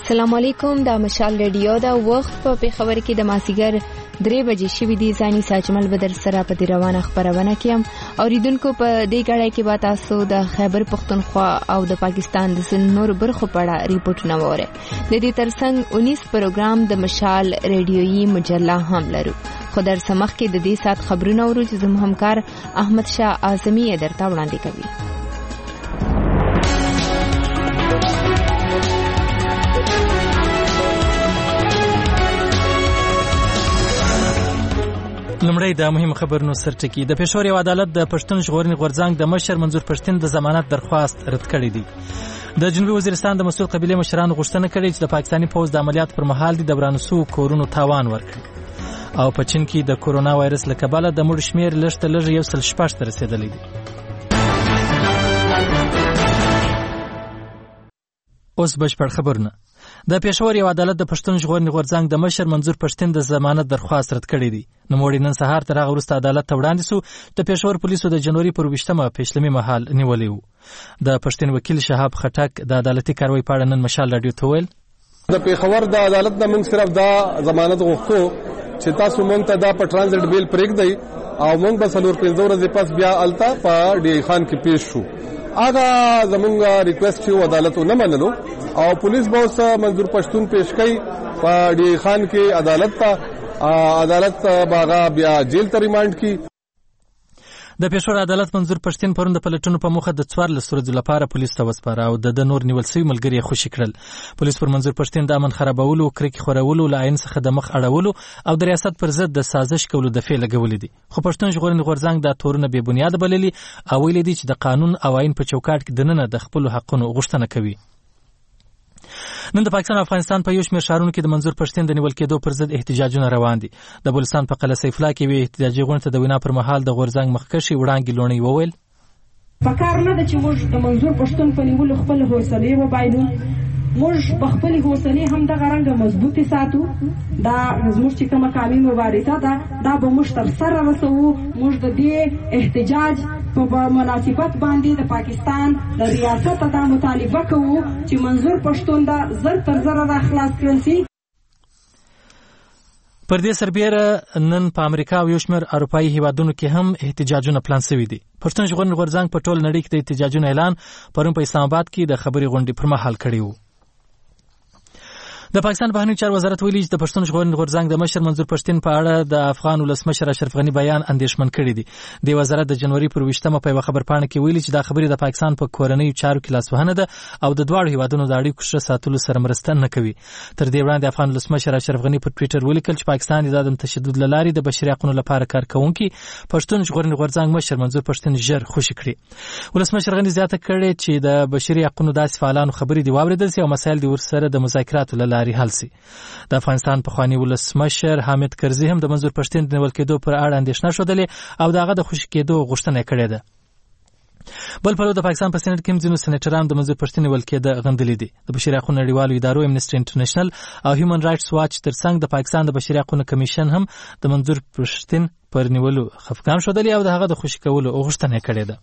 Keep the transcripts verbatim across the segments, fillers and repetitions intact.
السلام علیکم. د مشال ریډیو دا وخت په پیښور کې د مازیګر درې بجې شوې دي. ځاني ساجمل بدر سره په دې روانه خبرونه کیم. اوریدونکو په دې غړای کې به تاسو د خیبر پختونخوا او د پاکستان د نور برخو په اړه ریپورتونه وره. د دې ترڅنګ اونیس پروګرام د مشال ریډیويي مجله هم لرو. خو در سمخ کې د دې سات خبرونه ورو چې زموږ همکار احمد شاه اعظمي درته وړاندې کوي. لمړی د مهم خبرونو سرټکی. د پېښور یو عدالت د پښتون ژغورنې غورځنګ د مشر منظور پښتین د ضمانت درخواست رد کړی دی. د جنوبي وزیرستان د مسعود قبیله مشرانو غوښتنه کړې چې د پاکستاني پوځ د عملیات پر مهال د ورانسو کورونو تاوان ورکړي. او په چین کې د کورونا وایرس له کبله د مړو شمیر لږ تر لږه یو سل شپږ ته رسیدلی دی. اوس بشپړ خبرونه. د پېښور یو عدالت د پښتون ژغورنې غورځنګ د مشر منظور پښتین د ضمانت درخواست رد کړی دی. نوموړی نن سهار تر هغه وروسته عدالت ته وړاندې سو. د پېښور پولیسو د جنوري پر ویشتمه پیشلمي مهال نیولی و. د پښتین وکیل شهاب خټک د عدالتي کاروي په اړه نن مشال رادیو ته ویل: د پېښور د عدالت نه موږ صرف دا ضمانت غوښتو چې تاسو موږ ته دا په ټرانزیټ بیل پرېږدئ او موږ به څلور پنځه ورځې پس بیا الته په ډي خان کې پیش شو. هغه زمونږ ریکوست یو عدالت نه منلو او پولیس به اوس منظور پښتون پیش کوي په ډي خان کې عدالت ته. عدالت باغا بیا جیل ته ریمانډ کی. د پېښور عدالت منظور پښتین پرون د پلټنو په موخه د څوارلس ورځو لپاره پولیس ته وسپاره او د نور نیول شوي ملګري یې خوشي کړل. پولیس پر منظور پښتین د امن خرابولو، کرکې خورولو، له عین څخه د مخ اړولو او د ریاست پر ضد د سازش کولو دفعې لګولې دي. خو پښتون ژغورنې غورځنګ دا تورونه بې بنیاده بللي او ویلي دي چې د قانون او عین په چوکاټ کې دننه د خپلو حقونو غوښتنه کوي. نن د پاکستان او افغانستان په یو شمېر ښارونو کې د منظور پښتین د نیول کېدو پر ضد احتجاجونه روان دي. د بلوچستان په قلعه سیف الله کې وی احتجاجي غونډه ته د وینا پر مهال د غورځنګ مخکښې وړانګې لوڼۍ وویل: پکار نه ده چې موږ د منظور پښتون په نیولو خپل حوصلې وبایلو. موږ په خپل حوصلې هم دغه رنګه مضبوطې ساتو. دا زموږ چې کومه قانوني مبارزه ده دا به موږ تر سره رسوو. موږ د دې احتجاج په مناسبت باندې د پاکستان د ریاست دا مطالبه کوو چې منظور پښتون دا زر تر زر را خلاص کړل شي. پر دې سربیره نن په امریکا او یو شمېر اروپایي هیوادونو کې هم احتجاجونه پلان شوي دي. پښتون ژغورنې غورځنګ په ټول نړۍ کې د احتجاجونو اعلان پرون په اسلام آباد کې د خبري غونډې پر مهال کړی و. د پاکستان بهرنیو چارو وزارت ویلي چې د پښتون ژغورنې غورځنګ د مشر منظور پښتین په اړه د افغان ولسمشر اشرف غني بیان اندېښمن کړی دی. د وزارت د جنوري پر ویشتمه په یوه خبرپاڼه کې ویلي چې دا خبرې د پاکستان په کورنیو چارو کې لاسوهنه ده او د دواړو هیوادونو د اړیکو ښه ساتلو سره مرسته نه کوي. تر دې وړاندې افغان ولسمشر اشرف غني په ټویټر ولیکل چې پاکستان د عدم تشدد له لارې د بشري حقوقو لپاره کار کوونکي پښتون ژغورنې غورځنګ مشر منظور پښتین ژر خوشي کړي. ولسمشر غني زیاته کړې چې د بشري حقوقو داسې فعالانو خبرې دی واوریدل شي او مسایل دی ورسره د مذاکراتو له لارې حل شي. د افغانستان پخوانی ولسمشر حامد کرزي هم د منظور پښتین د نیول کېدو پر اړه اندېښنه ښودلې او دغه د خوشي کېدو غوښتنه یې کړې ده. بل پلو د پاکستان په سېنات کې هم ځینو سېنیټرانو د منظور پښتین نیول کېده غندلې دي. د بشري حقوقو نړیوالو ادارو امنیسټي انټرنیشنل او هیومن رایټس واچ ترڅنګ د پاکستان د بشري حقوقو کمیشن هم د منظور پښتین پر نیولو خفګان ښودلې او دغه د خوشي کولو غوښتنه یې کړې ده.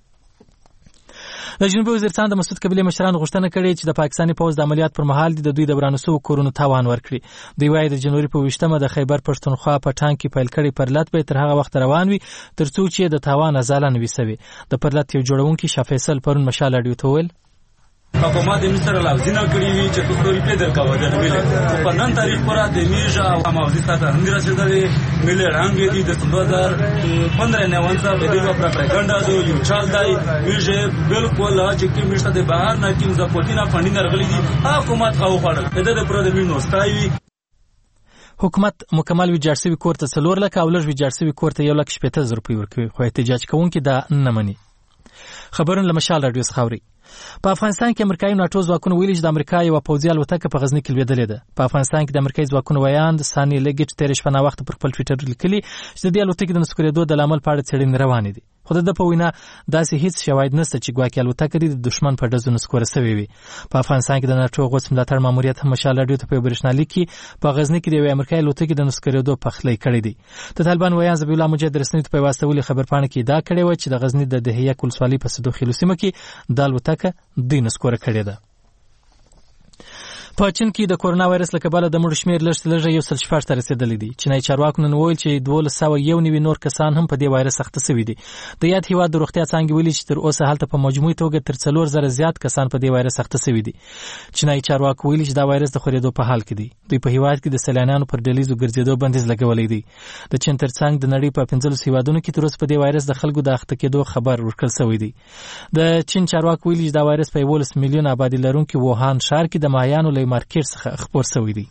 د جنوبي وزیرستان د مسعود قبیله مشرانو غوښتنه کړې چې د پاکستاني پوځ د عملیات پر مهال د دوی د ورانسو کورونو تاوان ورکړي. دوی وايي د جنوري په ویشتمه د خیبر پښتونخوا په ټانک کې پیل کړی پرلت به تر هغه وخت روان وي تر څو چې د تاوان ازاله نه وي سوي. د پرلت یو جوړونکي شاه فیصل پرون مشال رادیو ته ویل: حکومت د مصر لازم کړی وی چې څو روپې درکاوه د ملي په نن تاریخ پر د میژه او موضوع ساته هم رسیدلې ملي رنګ دي د دو هزار پندرہ نه ونځه په دغه پروپاګاندا دو یو چال دی میژه بالکل چې کې مشته د بهر نه کیم زپوتینا فنډینګ راغلي دي حکومت خو خړل د پر د مینو ستایي. حکومت مکمل ویجاړ شوي کور ته څلور لکه او لږ ویجاړ شوي کور ته یو لک شپېته زره روپۍ ورکوي خو احتجاج کوونکي دا نه مني. خبرونه له مشال رادیو څخه اوري. په افغانستان کې امریکایي ناټو ځواکونو ویلي چې د امریکا یوه پوځي الوتکه په غزني کې لوېدلې ده. په افغانستان کې د امریکایي ځواکونو ویاند ساني لیګټ تېره شپه ناوخته پر خپل ټویټر لیکلي چې د دې الوتکې د نسکورېدو د لامل په اړه څېړنې روانې دي. خو د ده په وینا داسې هیڅ شواهد نشته چې ګواکې الوتکه د دښمن په ډزو نسکوره سوې وي. په افغانستان کې د ناټو غوڅ ملاتړ ماموریت هم مشال رادیو ته په برېښنالیک کې په غزني کې د یوې امریکایي الوتکې د نسکورېدو پخلی کړی دی. د طالبان ویاند ذبیح الله مجاهد رسنیو ته په یوه استولې خبرپاڼه کې ادعا کړې وه چې د غزني د دهیک ولسوالۍ په صدوخیلو سیمه کې د الوتکه دوی نسکوره کړې ده. په چین کې د کورونا وایرس له کبله د مړو شمېر لږ لږ یو سل شپږ ته رسیدلی دی. چینایي چارواکو نن وویل چې دولس سوه یو نوي نور کسان هم په دې وایرس اخته شوي دي. د یاد هیواد د روغتیا څانګې ویلي چې تر اوسه هلته په مجموعي توګه تر څلور زره زیات کسان په دې وایرس اخته شوي دي. چینایي چارواکو ویلي چې دا وایرس د خورېدو په حال کې دی. دوی په هیواد کې د سیلانیانو پر ډلیزو ګرځېدو بندیز لګولی دی. د چین ترڅنګ د نړۍ په پنځلسو هیوادونو کې تر اوسه په دې وایرس د خلکو د اخته کېدو خبر ورکړل شوی دی. د چین چارواکو ویلي چې دا وایرس په یولس میلیون آبادي لرونکي ووهان ښار کې د ماهیانو له مارکېټ څخه خپور شوی دی.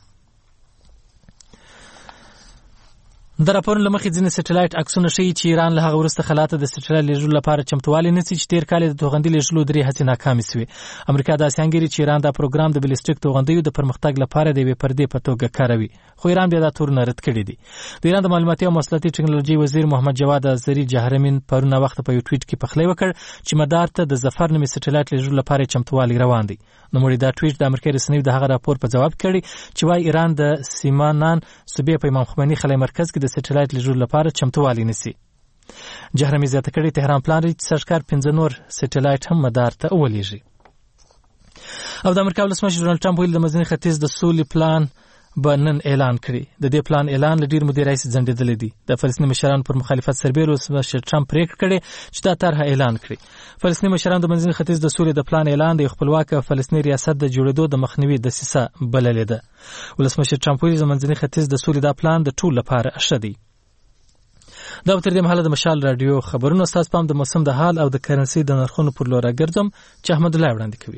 د راپورونو له مخې ځینې سټلایټ عکسونه ښیي چې ایران له هغه وروسته خلا ته د سټلایټ لیږلو لپاره چمتووالی نیسي چې تېر کال یې د توغندي لیږلو درې هڅې ناکامې شوې. امریکا داسې انګیري چې ایران دا پروګرام د بلیسټیک توغندیو د پرمختګ لپاره د یوې پردې په توګه کاروي، خو ایران بیا دا تورونه رد کړي دي. د ایران د معلوماتي او مواصلاتي ټکنالوژي وزیر محمد جواد ازهري جهرمین پرون وخت په یو ټویټ کې پخلی وکړ چې مدار ته د ظفر نومي سټلایټ لیږلو لپاره چمتووالی روان دی. نو مړي دا ټویټ د امریکا رسنیو د هغه راپور په جواب کړي چې وايي ایران د سیمانان صوبې په امام خمیني خلای مرکز کې د سټلایټ لیږلو لپاره چمتووالی نیسي. جهرمي زیاته کړي تهران پلان لري چې سرکار پنځه نور سټلایټ هم مدار ته ولېږي. او د امریکا ولسمشر ډونالډ ټرمپ ویلي د منځني ختیځ د سولې پلان به نن اعلان کړي. د دې پلان اعلان له ډېر مودې راهیسې ځنډېدلی دی. د فلسطیني مشرانو پر مخالفت سربېره ولسمشر ټرمپ پرېکړه کړې چې دا طرحه اعلان کړي. فلسطیني مشرانو د منځني ختیځ د سولې د پلان اعلان د یو خپلواکه فلسطیني ریاست د جوړېدو د مخنیوي دسیسه بللې ده. ولسمشر ټرمپ ویلي د منځني ختیځ د سولې دا پلان د ټولو لپاره ښه دی. دا تر دې مهاله د مشال رادیو خبرونو استاد پام د موسم د حال او د کرنسي د نرخونو پر لور راګرځم چې احمد الله وړاندې کوي.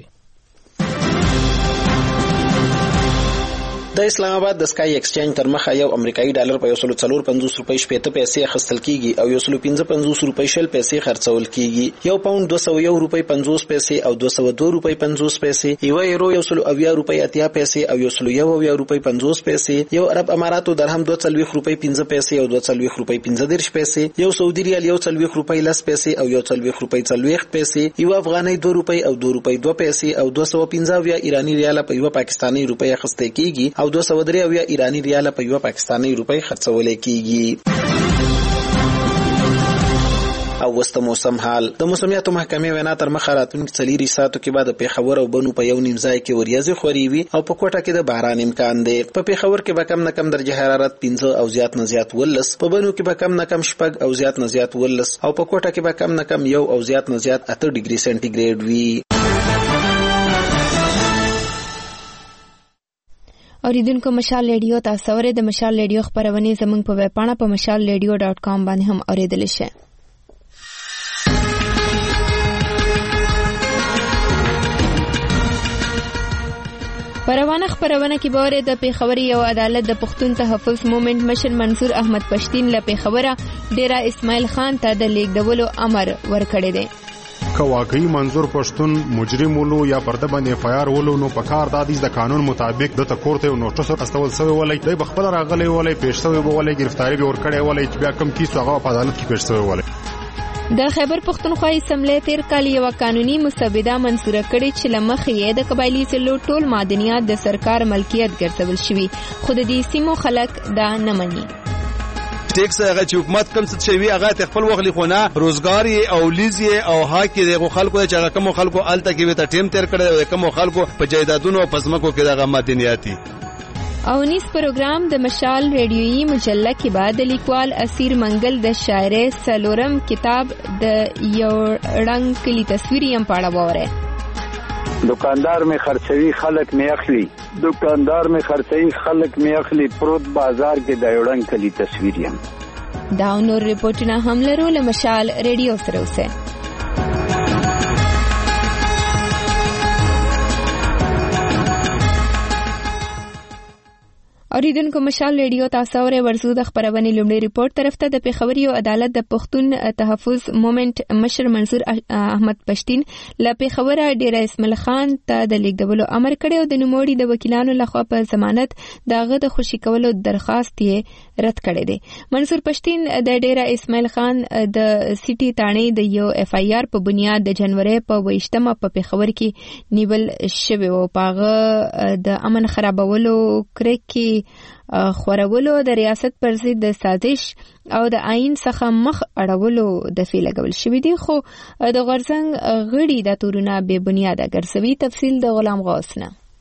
د اسلام آباد د سکای ایکسچینج تر مخه یو امریکایي ډالر په یو سل څلور پنځوس روپۍ شپېته پیسې اخیستل کیږي او یو سل پنځه پنځوس روپۍ شل پیسې خرڅول کیږي. یو پاوند دوه سوه یو روپۍ پنځوس پیسې او دوه سوه دوه روپۍ پنځوس پیسې، یو یورو یو سل اویا روپۍ اتیا پیسې او یو سل یو اویا روپۍ پنځوس پیسې، یو عرب اماراتو درهم دوه څلوېښت روپۍ پنځه پیسې او دوه څلوېښت روپۍ پنځه دېرش پیسې، یو سعودي ریال یو څلوېښت روپۍ لس پیسې او یو څلوېښت روپۍ څلوېښت پیسې، یو افغانۍ دوه روپۍ او دوه روپۍ دوه پیسې او دوه سوه پنځه اویا ایراني ریال په یو پاکستاني روپۍ اخیستل کیږي او دوه سوه درې اویا ایرانی ریال په یو پاکستاني روپۍ خرڅول کیږي. او وسته موسم حال. د موسمیاتو محکمې وینا تر مخه راتلونکي څلورو ساعتو کې به د پیښور او بنو په یو نیم ځای کې وریځې خوري وي او په کوټه کې د باران امکان دی. په پیښور کې به کم نه کم درجه حرارت پنځه او زیات نه زیات ولس، په بنو کې به کم نه کم شپږ او زیات نه زیات ولس او په کوټه کې به کم نه کم یو او زیات نه زیات اته ډیګري سنټیګریډ وي. اوریدونکو مشال ریډیو تاسو اورئ. د مشال ریډیو خبرونه زموږ په ویب پاڼه په مشال ریډیو ډاټ کام باندې هم اوریدل شي. پروانه خبرونه کې بوره د پیښور یو عدالت د پښتون تحفظ مومنت مشر منصور احمد پښتین له پیښوره ډیرا اسماعیل خان ته د لیږدولو امر ورکړی دی. که واقعي منظور پښتون مجرم ولو یا پرده باندې اف آی آر ولو نو په کار د دې قانون مطابق د تکورته نوټس استول سوی ولای د بخبل راغلی ولای پیښ سوی ولای گرفتاری به ور کړی ولای چې بیا کم کیسه هغه په عدالت کې پیښ سوی ولای. د خیبر پختونخوا اسمبلی تیر کال یو قانوني مسوده منسوره کړې چې لمخې یې د قبایلی سلو ټول معدنیات د سرکار ملکیت ګرځول شوي، خو د دې سیمو خلک دا نه مني. ټیکس هغه چې حکومت کم څه شوی هغه خپل وغلی خونه روزګار او لیزي او حق د خلکو چې هغه کم خلکو الته کې وته ټیم تیر کړي او کم خلکو په جیدادونو او پسمکو کې دغه معدنیاتي. او نیس پروګرام د مشال ریډیویي مجله کې بعد لیکوال اسیر منګل د شاعر سلورم کتاب د یو رنگ کلی تصویر یم پاړه وره. دکاندار میں خرچوی خلق میں اخلی دکاندار میں خرچوی خلق میں اخلی پروت بازار کے دایوڑنگ کلی تصویر یم. دا نور رپورټونه هم لرو له مشال ریډیو سره اوسه. اوریدونکو مشال ریډیو تاسو اورئ. ورسو د خبرونه لومړی ریپورت طرف ته د پیښور یو عدالت د پښتون تحفظ مومنت مشر منصور احمد پښتین له پیښور ډیره اسماعیل خان ته د لیږدولو امر کړی او د نوموړي د وکیلانو لخوا په ضمانت دغه د خوشي کولو درخواست یې رد کړی دی. منصور پښتین د ډیره اسماعیل خان د سیټي تانې د یو اف آی آر په بنیاد د جنوري په ویشتمه په پیښور کې نیول شوی او پاغه د امن خرابولو کرکي خورولو د ریاست پر ضد د سازش او د آئین څخه مخ اړولو د فعل لګول شوی دی، خو د غرزنګ غړي د تورونه بے بنیاده ګرځوي. تفصیل د غلام غوث نه.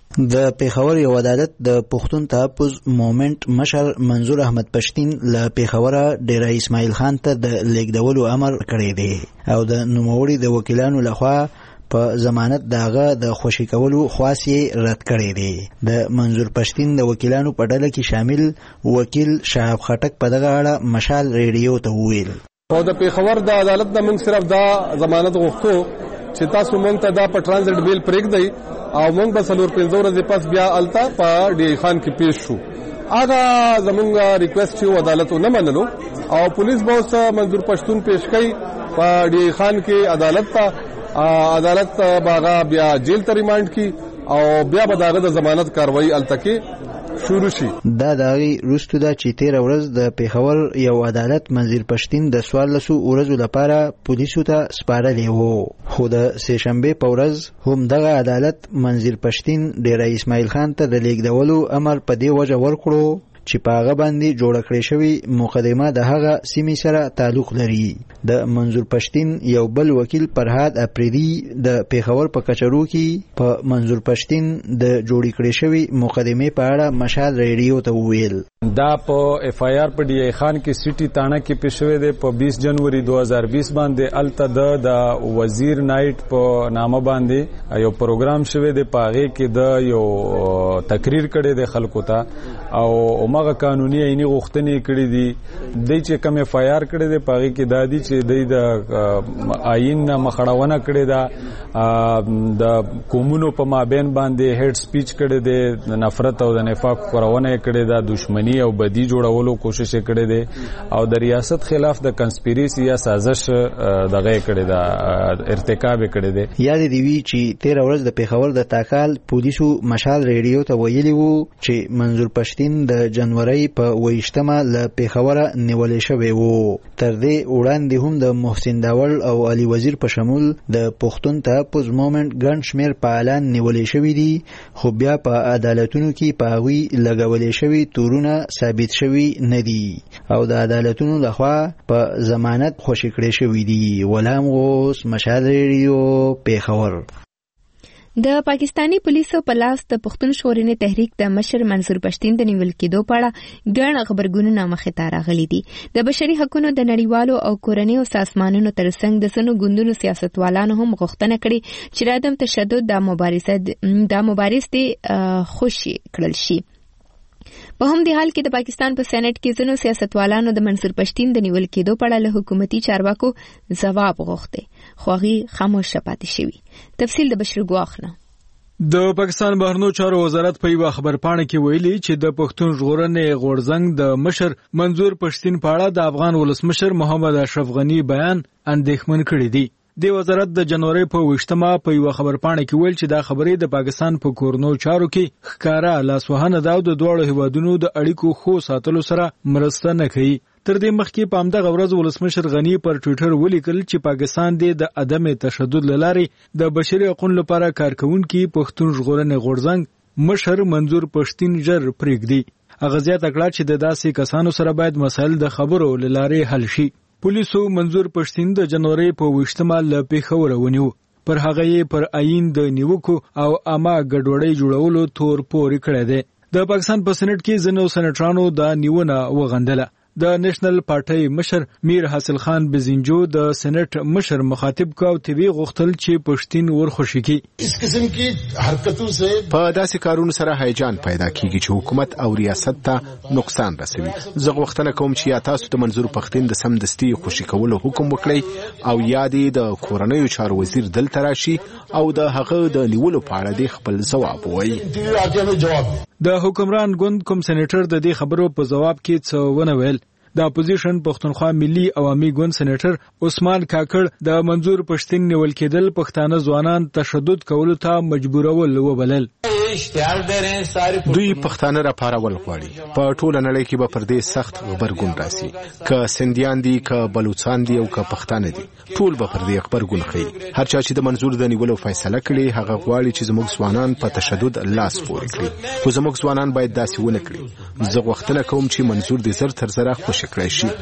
د پیښور یو عدالت د پښتون تحفظ موومېنټ مشر منظور احمد پښتین له پیښوره ډیره اسماعیل خان ته د لیږدولو امر کړی دی او د نوموړي د وکیلانو لخوا په ضمانت داغه د خوشی کولو خواست رد کړی دی. د منظور پښتین د وکیلانو په ډله کې شامل وکیل شهاب خټک په دغه اړه مشال ریډیو ته وویل او د پیښور د عدالت د موږ صرف دا ضمانت غوښتو چې تاسو موږ ته دا په ټرانزیټ بیل پرېږدئ او موږ به څلور پنځه ورځې پس بیا الته په ډي خان کې پیښ شو. هغه زمونږ ریکوست یو عدالت نه منلو او پولیس به اوس منظور پښتون پیښ کوي په ډي خان کې عدالت ته عدالت باغا بیا جیل ته ریمانډ کی او بیا به داغه د ضمانت کاروایی الته کې شروع شي. دا داغي روستو دا چې تیر ورځ د پیښور یو عدالت منظور پښتین د سوالسو ورځو لپاره پولیسو ته سپارلی وو خو د سهشنبه په ورځ هم دغه عدالت منظور پښتین ډیره اسماعیل خان ته د لیږدولو امر په دې وجه ورکړو چې په هغه باندې جوړ کړی شوی مقدمه د هغه سیمې سره تعلق لري. د منظور پښتین یو بل وکیل فرهاد اپریدي د پیښور په کچرو کې په منظور پښتین د جوړ کړی شوی مقدمه په اړه مشال ریډیو ته وویل دا په اف آی آر په ډي ای خان کې سټي تانه کې پیښوي دی په بیس جنوري دو هزار بیس باندې الته د وزیر نایټ په نامه باندې یو پروګرام شوی دی په هغه کې د یو تقریر کړي دی خلکو ته او مغه قانوني عیني غوښتنې کړې دي د چې کوم اف آی آر کړي دی په هغه کې دادی چې د آئین مخړونه کړي دا د قومونو په مابین باندې هډ سپیچ کړي دی نفرت او د نفاق خورونه کړي دا دښمنی او بدی جوړولو کوشش کړي دي او د ریاست خلاف د کنسپیریسی یا سازش دغه کړي دا ارتکاب کړي دي. یاد دی وی چې تیر ورځ د پیښور د تاکال پولیسو مشال ریډیو ته ویلي وو چې منظور پښتین د جنوري په ویشتمه له پیښوره نیولې شوی وو. تر دې وړاندې هم د محسن داول او علي وزیر په شمول د پښتون تحفظ موومېنټ ګڼ شمېر فعالان نیولې شوي دي خو بیا په عدالتونو کې په هغوی لګولې شوي تورونه ثابت شوی ندي او د عدالتونو لخوا په ضمانت خوشی کړی شوی دي. ولام غوس مشال ریډیو پیښور. د پاکستانی پولیسو په لاس د پښتون ژغورنې تحریک د مشر منظور پښتین د نیول کېدو په اړه ګڼ خبرګونونه مخې ته راغلي دي. د بشري حقوقو د نړیوالو او کورنیو سازمانونو ترڅنګ د سنو ګوندونو سیاستوالانو هم غوښتنه کړې چې د عدم تشدد د مبارزه د مبارزې خوشي کړل شي. په هم د حال کې د پاکستان په سېنات کې ځینو سیاستوالانو د منظور پښتین د نیول کېدو په اړه له حکومتي چارواکو ځواب غوښته خو هغه خاموش پاتې شوی. تفصیل د بشر ګواخنه. د پاکستان بهرنیو چارو وزارت په یو خبرپاڼه کې ویلي چې د پښتون ژغورنې غورځنګ د مشر منظور پښتین په اړه د افغان ولسمشر محمد اشرف غنی بیان اندېښمن کړی دی. د وزارت د جنوري په وشتمه په یو خبرپاڼه کې ویل چې دا خبرې د پاکستان په کورنو چارو کې ښکارا لاسوهنه دا د دوه هیوادونو د اړیکو خو ساتلو سره مرسته نه کوي. تر دې مخکې په همدغه ورځ ولسمشر غنی پر ټوئیټر ولیکل چې پاکستان د عدم تشدد لارې د بشري حقوقو لپاره کارکونکي پښتون ژغورنې غورځنګ مشر منظور پښتین ژر پرېږدي. هغه زیاته کړه چې د داسې کسانو سره باید مسایل د خبرو لارې حل شي. پولیسو منظور پښتین د جنوري په وشتمه له پیښور ونیو. پر هغه یې پر آئین د نیوکو او عامه ګډوډۍ جوړولو تور پورې کړی دی. د پاکستان په سېنات کې ځینو سېناټرانو دا نیونه وغندله. د نېشنل پارټي مشر میر حاصل خان بزنجو د سېنات مشر مخاطب کو او تیوی غوښتل چې پښتین ورخوشي کی. اس قسم کی حرکتوں سے په داسې کارونو سره هیجان پیدا کیږي چې حکومت او ریاست ته نقصان رسوي. زه غوښتنه کوم چې یا تاسو د منظور پښتین د سمدستي خوشي کولو حکم وکړئ او یا د کورنیو چارو وزیر دلته راشي او د هغه د نیولو په اړه د خپل ځواب وایي. د حکمران ګوند کوم سېنیټر د دې خبرو په جواب کې څه ونه ویل. د اپوزیشن پښتونخوا ملي عوامي ګوند سېنیټر عثمان کاکړ د منظور پښتین نیول کېدل پښتانه ځوانان تشدد کولو ته مجبورول وبلل. دوی پښتانه را پارول غواړي. په ټوله نړۍ کې به پر دې سخت غبرګون راسي. که سندیان دي که بلوچستان دي او که پښتانه دي ټول به پر دې غبرګون کوي. هر چا چې د منظور د نیولو فیصله کړي هغه غواړي چې زموږ ځوانان په تشدد لاس پورې کړي خو زموږ ځوانان باید داسې ونه کړي. زه غوښتنه کوم چې منظور د زر تر زره خوشي کړی شي.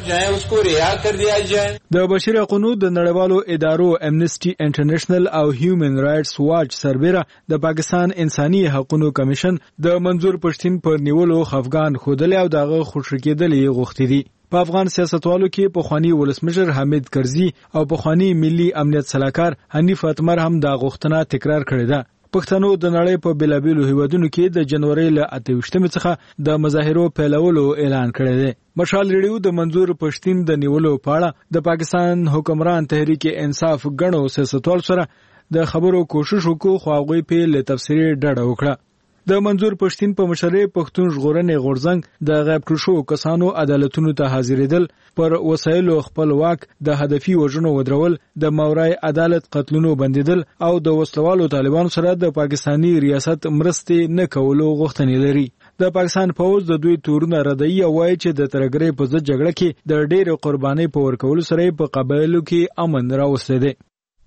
د بشري حقوقو د نړیوالو ادارو امنیسټي انټرنیشنل او هیومن رائټس واچ سربېره د پاکستان انساني حقوقو کمیشن د منظور پښتين په نیولو خفغان خودل او دغه خوشی کېدلې غوښتي دي. په افغان سیاستوالو کې پخوانی ولسمشر حمید کرزي او پخوانی ملي امنیت سلاکار حنیف اتمر هم دا غوښتنه تکرار کړې ده. پښتنو د نړۍ په بیلابیلو هیوادونو کې د جنوري له اته ویشتمې څخه د مظاهرو پیلولو اعلان کړی دی. مشال ریډیو د منظور پښتين د نیولو په اړه د پاکستان حکمران تحریک انصاف غنو سیاستوال سره د خبرو کوشش وکړو، خو هغوی په له تفسیری ډډه وکړه. د منظور پښتين په مشرۍ پښتون ژغورنې غورځنګ د غیب کړو شو کسانو عدالتونو ته حاضرېدل، پر وسایلو خپل واک د هدفي وژنو ودرول، د ماورای عدالت قتلونو بندیدل او د وسلوالو طالبانو سره د پاکستانی ریاست مرستې نه کولو غوښتنې لري. د پاکستان پوز د دوی تورونه ردی او وایي چې د ترګرې په ضد جګړه کې د ډېر قرباني په ورکولو سره په قبایلو کې امن راوستل دي.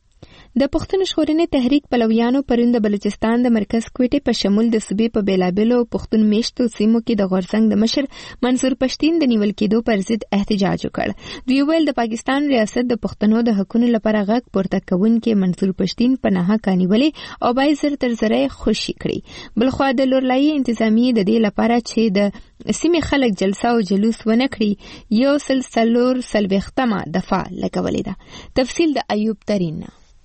د پښتون ژغورنې تحریک پلویانو پرون د بلوچستان د مرکز کوټې په شمول د صوبې په بیلابیلو پښتون میشتو سیمو کې د غورځنګ د مشر منصور پښتين د نیول کېدو پر ضد احتجاج وکړ. دوی ویل د پاکستان ریاست د پښتنو د حقوقو لپاره غږ پورته کوونکي منصور پښتين په ناحقه نیولې او باید زر تر زره خوشي کړي. بلخوا د لورلایي انتظامیې د دې لپاره چې د سیمې خلک جلسه او جلوس ونه کړي یو سلسلور سلويختمه دفعه لګولې ده. تفصیل د ایوب ترین.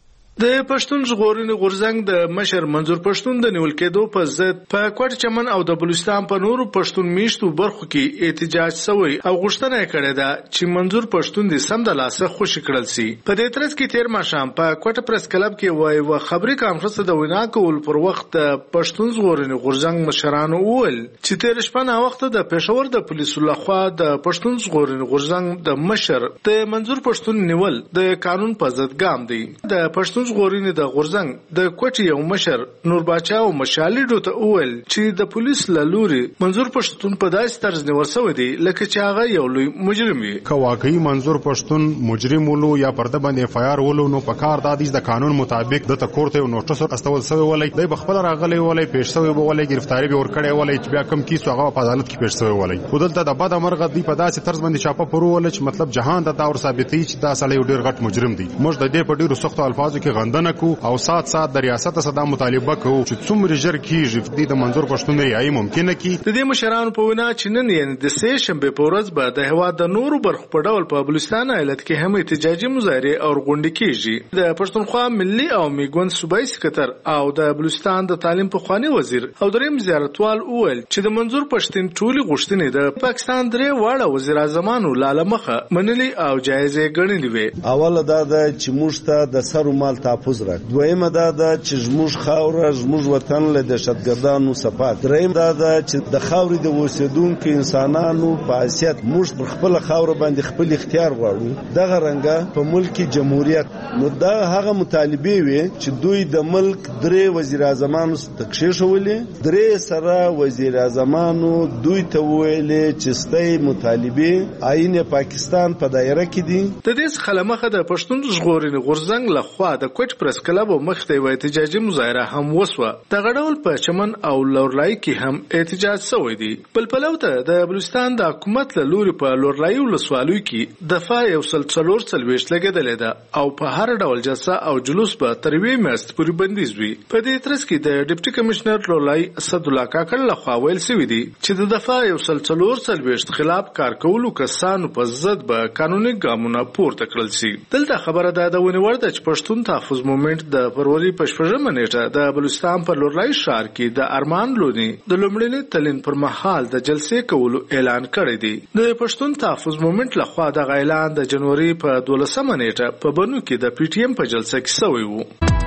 د پښتون ژغورنې غورځنګ د مشر منظور پښتون د نیول کېدو په ضد په کوټ چمن او د بلوچستان په نورو پښتون میشتو برخو کې احتجاج شوی او غوښتنه یې کړې ده چې منظور پښتون د سم د لاسه خوشی کړل سي. په دې ترڅ کې تیر ماښام په کوټ پریس کلب کې وای و خبري کانفرنس د وینا کول پر وخت پښتون ژغورنې غورځنګ مشرانو وویل چې تیر شپه نه وخت د پېښور د پولیسو لخوا د پښتون ژغورنې غورځنګ د مشر د منظور پښتون نیول د قانون په ضد ګام دی. د پښتون ژغورنې د غورځنګ د کوټې یو مشر نور باچا او مشالډو ته وویل چې د پولیس له لوري منظور پښتون په داسې طرز نیول شوی دی لکه چې هغه یو لوی مجرم وي. که واقعي منظور پښتون مجرم ولو یا پرده باندې اف آی آر ولو نو په کار د د قانون مطابق د تکورته یو نوټس استول شوی ولای د بخپل راغلی ولای پیښ شوی ولای گرفتاری به ور کړی ولای چې بیا کم کیسو هغه په عدالت کې پیښ شوی ولای. ودلته د بد مرغ دی په داسې طرز باندې چاپه پرو ولای چې مطلب جهان د داور ثابتي چې دا سړی ډیر غټ مجرم دی. موږ د دې په ډیرو سختو الفاظو کې غندنه کو او سات سات د ریاست صدا مطالبه کوو چې څومره ژر کیږي د منظور پښتون ریایي ممکنه کی. د دې مشرانو په وینا چې نن یې د سه شنبه په ورځ به د هوا د نورو برخو په ډول په بلوچستان ایالت کې هم احتجاجي مظاهره او غونډې کیږي. د پښتونخوا ملي او میګون صوبایي سکتر او د بلوچستان د تعلیم په خواني وزیر او دریم زیارتوال وویل چې د منظور پښتون ټولي غوښتنې د پاکستان درې واړه وزیر اعظمانو لاله مخه منلي او جایزه ګڼلې وي. اوله دا د چې موږ ته د سر مال تحفظ راک، دویمه دا د چې زموږ خاوره زموږ وطن له دهشتګردانو صفات، دریم دا د چې د خاورې د اوسیدونکو انسانانو په حیثیت موږ پر خپل خاوره باندې خپل اختیار غواړو. دغه رنګه په ملک جمهوریت نو دا هغه مطالبه وي چې دوی د ملک درې وزیر اعظمانو تکشې شولې، درې سره وزیر اعظمانو دوی ته ویلې چې ستای مطالبه آئین پاکستان په دایره کې دي. د دې خلمخه د پښتون ژغورنې غورځنګ لخوا د کوټ پریس کلب مخته و احتجاجي مظاهره هم وسوه. د غډول په چمن او لورلای کې هم احتجاج شوی دی. بل پلو ته د بلوچستان د حکومت له لوري په لورلای ولسوالۍ کې دفعه یو سلسلور سلويشت لګیدلې ده او په هر ډول جلسه او جلوس په تروي میاشت پورې بندیز وي. په دې ترڅ کې د ډیپټي کمشنر لورلای اسد الله کاکړ لخوا ویل شوی دی چې د دفعه یو سلسلور سلويشت خلاف کار کولو کسانو په ضد به قانوني ګامونه پورته کړل شي. دلته خبره ده د ونیور د پښتون تحفظ مومنت د فروری په شپږمه نیټه د بلوچستان په لورلای ښار کې د ارمان لونی د لومړني تلین پر مهال د جلسې کولو اعلان کړی دی. د پښتون تحفظ مومنت لخوا د اعلان د جنوري په دولسمه نیټه په بنو کې د پی ټی ایم په جلسه کې شوی وو.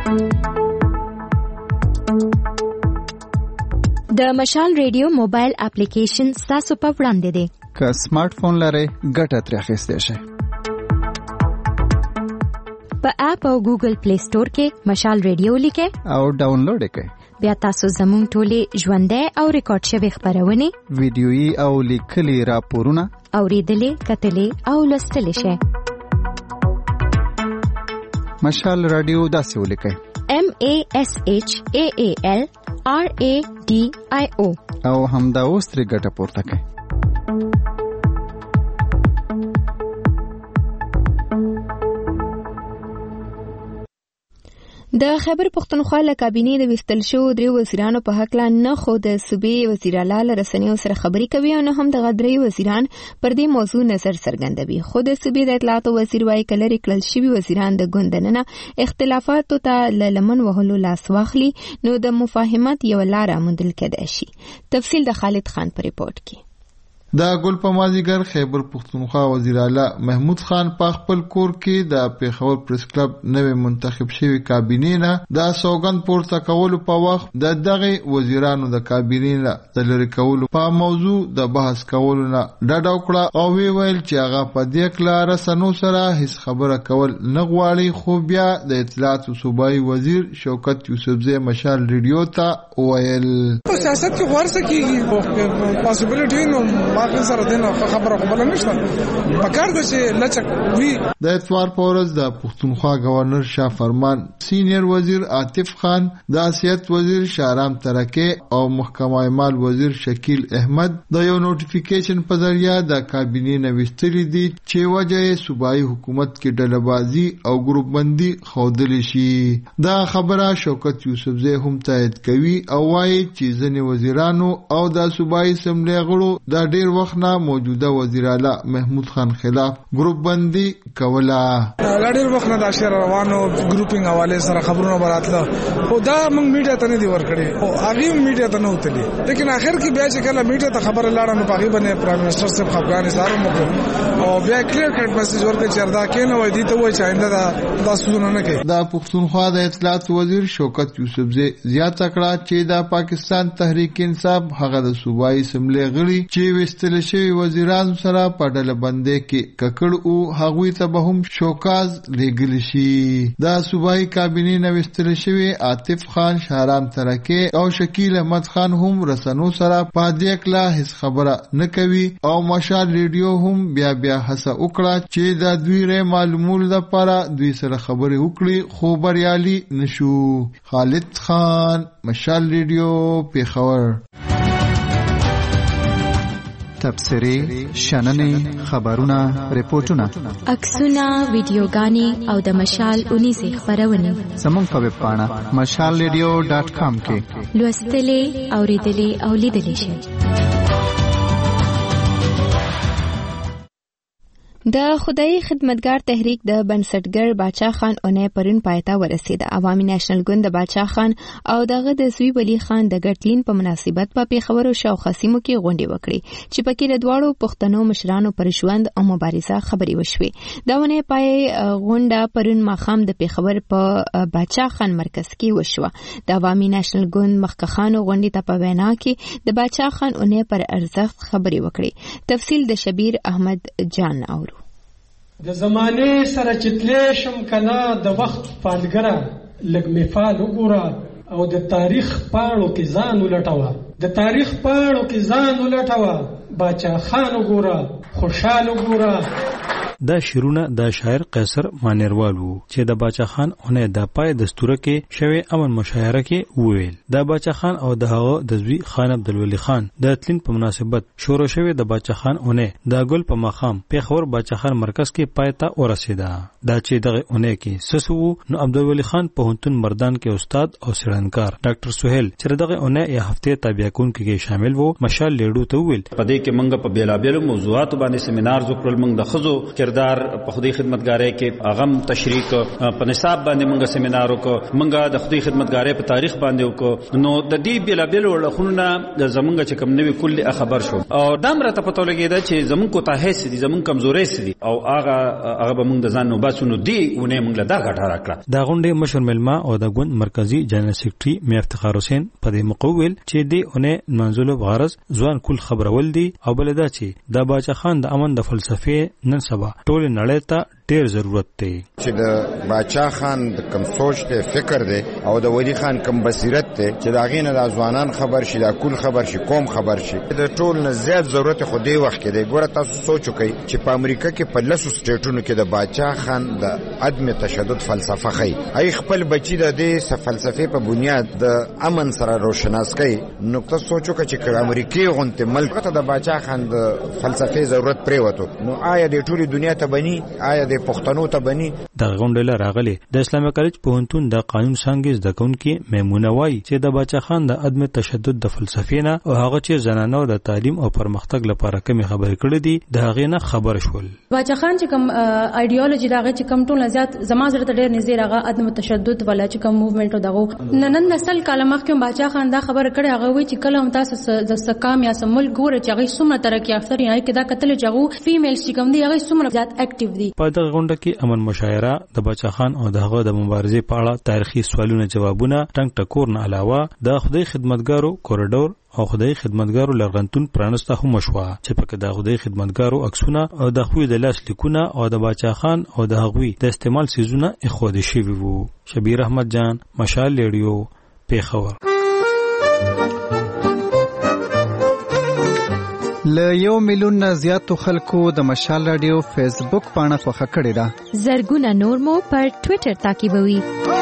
د مشال ریډیو موبایل اپلیکیشن تاسو په وړاندې دی. که سمارټ فون لرئ ګټه ترې اخیستی شئ. په اپ او ګوګل پلی سٹور کې مشال ریډیو لیکئ او ډاونلوډ یې کړئ. بیا تاسو زموږ ټولې ژوندۍ او ریکارډ شوې خپرونې، ویډیويي او لیکلي راپورونه اوریدلې، کتلې او لوستلې شئ. مشال رادیو داسې ولیکئ: M A S H A A L R A D I O او همدا اوس ترې ګټه پورته کړئ. د خیبر پښتونخوا له کابینې د وستل شو درې وزیرانو په حق لا نه خو د صوبې وزیر اعلی له رسنیو سره خبري کوي او نه هم د غدري وزیران پر دې موضوع نظر څرګندوي. خو د صوبې د اطلاعات وزیر وايي کله ریکل شوی وزیران د ګوندنه اختلافاتو ته لمن وهلو لاس واخلي نو د مفاهمت یو لار موندل کېدای شي. تفصیل د خالد خان په ریپورت کې. د ګل په مازیګر خیبر پښتونخوا وزیر اعلی محمود خان په خپل کور کې د پیښور پریس کلب نوې منتخب شوی کابینې نه د سوګند پورته کولو په وخت د دغه وزیرانو د کابینې نه د لری کولو په موضوع د بحث کولو نه ډډ وکړه او وی ویل چې هغه په دې کلار سنو سره هیڅ خبره کول نه غواړي. خو بیا د اطلاعات صوبایي وزیر شوکت یوسفزی مشال ریډیو ته ویل په سیاست کې ورسه کیږي پاسبিলিټي نو باقي سره دینه خبره خبره نشته پکار د چې لچک وی. د اتوار په ورځ د پښتونخوا گورنر شاه فرمان، سینیئر وزیر عاطف خان، د اسیت وزیر شهرام ترکه او محکمه مال وزیر شکیل احمد د یو نوټیفیکیشن په ذریعہ د کابینې نوښتلي دي چې وجه صوبایي حکومت کې ډلبازي او ګروپ بندي خوندل شي. دا خبره شوکت یوسفزی هم تایید کوي او وايي چې ځینې وزیرانو او د صوبایي اسمبلی غړو د ډیر وخت نه موجوده وزیر اعلی محمود خان خلاف ګروپ بندي کوله. دا ډیر وخت نه د اشر روانو ګروپینګ حواله سره خبرونه براتله او دا موږ میډیا ته نه دی ورکړي او هغه میډیا ته نه وتلی، لیکن اخر کې بیا چې کله میډیا ته خبر لاړه نو پاغي باندې پرایم منسٹر صاحب خپګان اظهار وکړ او بیا کلیر کټ میسج ورکړ چې دا کینه وای دي ته وای چې آینده دا تاسو نه کوي. د پښتونخوا د اطلاعات وزیر شوکت یوسفزی زیاته کړه چې د پاکستان تحریک انصاف هغه د صوبایي اسمبلی غړي چې وستل شوی وزیران سره په ډله بندۍ کې ککړ او هغوی ته به هم شوکاز لګل شي. د صوبایي کابینې نو وستل شوی عاطف خان، شهرام ترکه او شکیل احمد خان هم رسنو سره په دې کلا هیڅ خبره نه کوي او مشال ریډیو هم بیا بیا هڅه وکړه چې د دوی ر معلومول لپاره دوی سره خبرې وکړي خو بریالي نشو. خالد خان، مشال ریډیو، پیښور. تبصرې، شننې، خبرونه، ریپورتونه، عکسونه، ویډیوګانې او د مشال اونیزه خبرونه زموږ په ویب پاڼه مشال ریډیو ډاټ کام کې لوستلې، اوریدلې او لیدلې شئ. د خدای خدمتګار تحریک د بنسټګر باچا خان اونې پرون پایتا ورسید. عوامي نېشنل ګوند د باچا خان او دغه د زوی ولی خان د ګټلین په مناسبت په پیښور او شاوخوا سیمو کې غونډې وکړې چې پکې د دواړو پښتنو مشرانو پر ژوند او مبارزه خبرې وشوې. دا ونه پای غونډه پرون ماخام د پیښور په باچا خان مرکز کې وشوه. د عوامي نېشنل ګوند مخکخانو غونډې ته په وینا کې د باچا خان اونې پر ارزښت خبرې وکړې. تفصیل د شبیر احمد جان اورو. د زمانه سره چتلې شم کنا د وخت پالګره لګ مثال وګوره او د تاریخ پاڼو کې ځان ولټاوه د تاریخ پاڼو کې ځان ولټاوه باچا خان وګوره خوشاله وګوره. دا شیرونه د شاعر قیصر مانیروال وو چې د باچا خان اونې د پای دستور کې شوی امن مشاعره کې وویل. د باچا خان او د هغه د زوی خان عبدالولی خان د تلین په مناسبت شروع شوی د باچا خان اونې د ګل په مقام پیښور باچا خان مرکز کې پای ته ورسیده. دا چې دغه اونې کې سسو نو عبدالولی خان په هنتون مردان کې استاد او سړنکار ډاکټر سہیل چې دغه اونې یا هفته تابع کون کې شامل وو مشال لیډو ته ویل. په دې کې منګه په بیلابیل موضوعات باندې سیمینار جوړل، منګ د خزو کردار په خدای خدمتګارۍ کې اغم تشریک په نصاب باندې منګه سیمینار وکړو، منګه د خدای خدمتګارۍ په تاریخ باندې وکړو. نو د دې بیلابیل ولخونه د زمونږ چې کوم نوې کلی خبر شو او دا مرته پته لګیدا چې زمونږ کو ته هیڅ دي زمونږ کمزوري سي او هغه هغه به موږ د ځان نو باسو نو دی ونه موږ له دا غټه راکړه. دا غونډه مشر ملما او د ګوند مرکزی جنرال سیکریټري میا افتخار حسین په دې مقوول چې دی اونه منزل غرض ځوان کول خبرول دي او بلدا چې د باچا خان د امن د فلسفه نن سبا ټول نړۍ ته ډیر ضرورت دی. چې د باچا خان د کم سوچ ته فکر دی او د ولی خان کم بصیرت ته چې دا غینه د ځوانان خبر شي، د کول خبر شي، قوم خبر شي، د ټول نه زیات ضرورت خو دی وخت کې دی. ګوره تاسو سوچ وکئ چې په امریکا کې په لسو سټیټونو کې د باچا خان د عدم تشدد فلسفه خي ای خپل بچی د دې فلسفه په بنیاد د امن سره روشناس کوي. نو تاسو سوچ وکئ چې امریکای غونته ملک ته د باچا خان د فلسفه ضرورت پرې وته نو آیا د ټولي دنیا ته بني، آیا د پښتنو ته بني. د غونډې راغلي د اسلامي کالج پوهنتون د قانون څانګې زده کوونکې میمونه وایي چې د باچا خان د عدم تشدد د فلسفې نه او هغه چې زنانو د تعلیم او پرمختګ لپاره کمی خبرې کړې دي د هغې نه خبر شول. باچا خان چې کوم ایډیالوژي دا چې کوم ټول زیات زما سره ډېر نږدې راغی عدم تشدد ولا چې کوم موومېنټ دغه نن نسل کاله مخکې باچا خان دا خبره کړې هغه وی چې کله هم تاسو د سکام یا سمول ګوره چې هغه څومره ترقی یافته یا کې دا کتل چې هغه فیمیلز چې کوم دي هغه څومره زیات اکټیو دي. په دغه غونډه کې امن مشاعره د باچا خان او دغه د مبارزې په اړه تاریخي سوالونه جوابونه ټنګ ټکور نه علاوه د خدای خدمتګارو کوریډور او خدای خدمتګارو لرغنتون پرانسته هم مشوه چې پکې د خدای خدمتګارو عکسونه او د خوی د لاس لیکونه او د باچا خان او د هغوی د استعمال سيزونه اخوده شوی وو. شبیر احمد جان، مشال ریډیو، پیښور. له یو میلیون نه زیاتو خلکو د مشال رادیو فیسبوک پاڼه خوښه کړې ده. زرګونه نور مو پر ټوئیټر تعقیبوي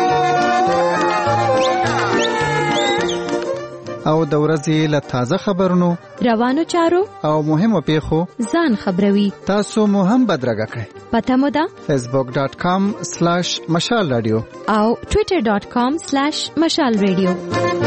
او د ورځې له تازه خبرونو، روانو چارو او مهمو پیښو ځان خبروي. تاسو مو هم بدرګه کړئ. پته مو ده فیسبوک ډاٹ کام سلیش مشال رادیو او ټوئیټر ډاٹ کام سلیش مشال رادیو.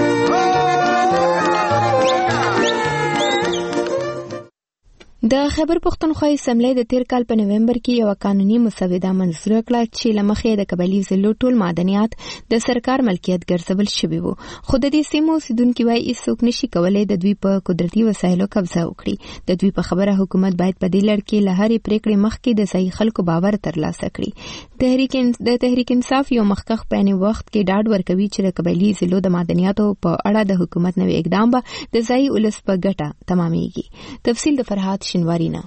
د خیبر پښتونخوا اسمبلی د تیر کال په نومبر کې یو قانوني مسوده منظور کړه چې لمخې د قبایلی ضلعو ټول معدنیات د سرکار ملکیت ګرځول شوی وو، خو د دې سیمو اوسیدونکي وایي هیڅوک نشي کولای د دوی په قدرتي وسایلو قبضه وکړي. د دوی په خبره حکومت باید په دې لړ کې له هرې پریکړې مخکې د ځایي خلکو باور ترلاسه کړي. تحریک د تحریک انصاف یو مخکخ په عین وخت کې ډاډ ورکوي چې د قبایلی ضلعو د معدنیاتو په اړه د حکومت نوې اقدام به د ځایي ولس په ګټه تمامېږي. تفصیل د فرحات شینوارینا.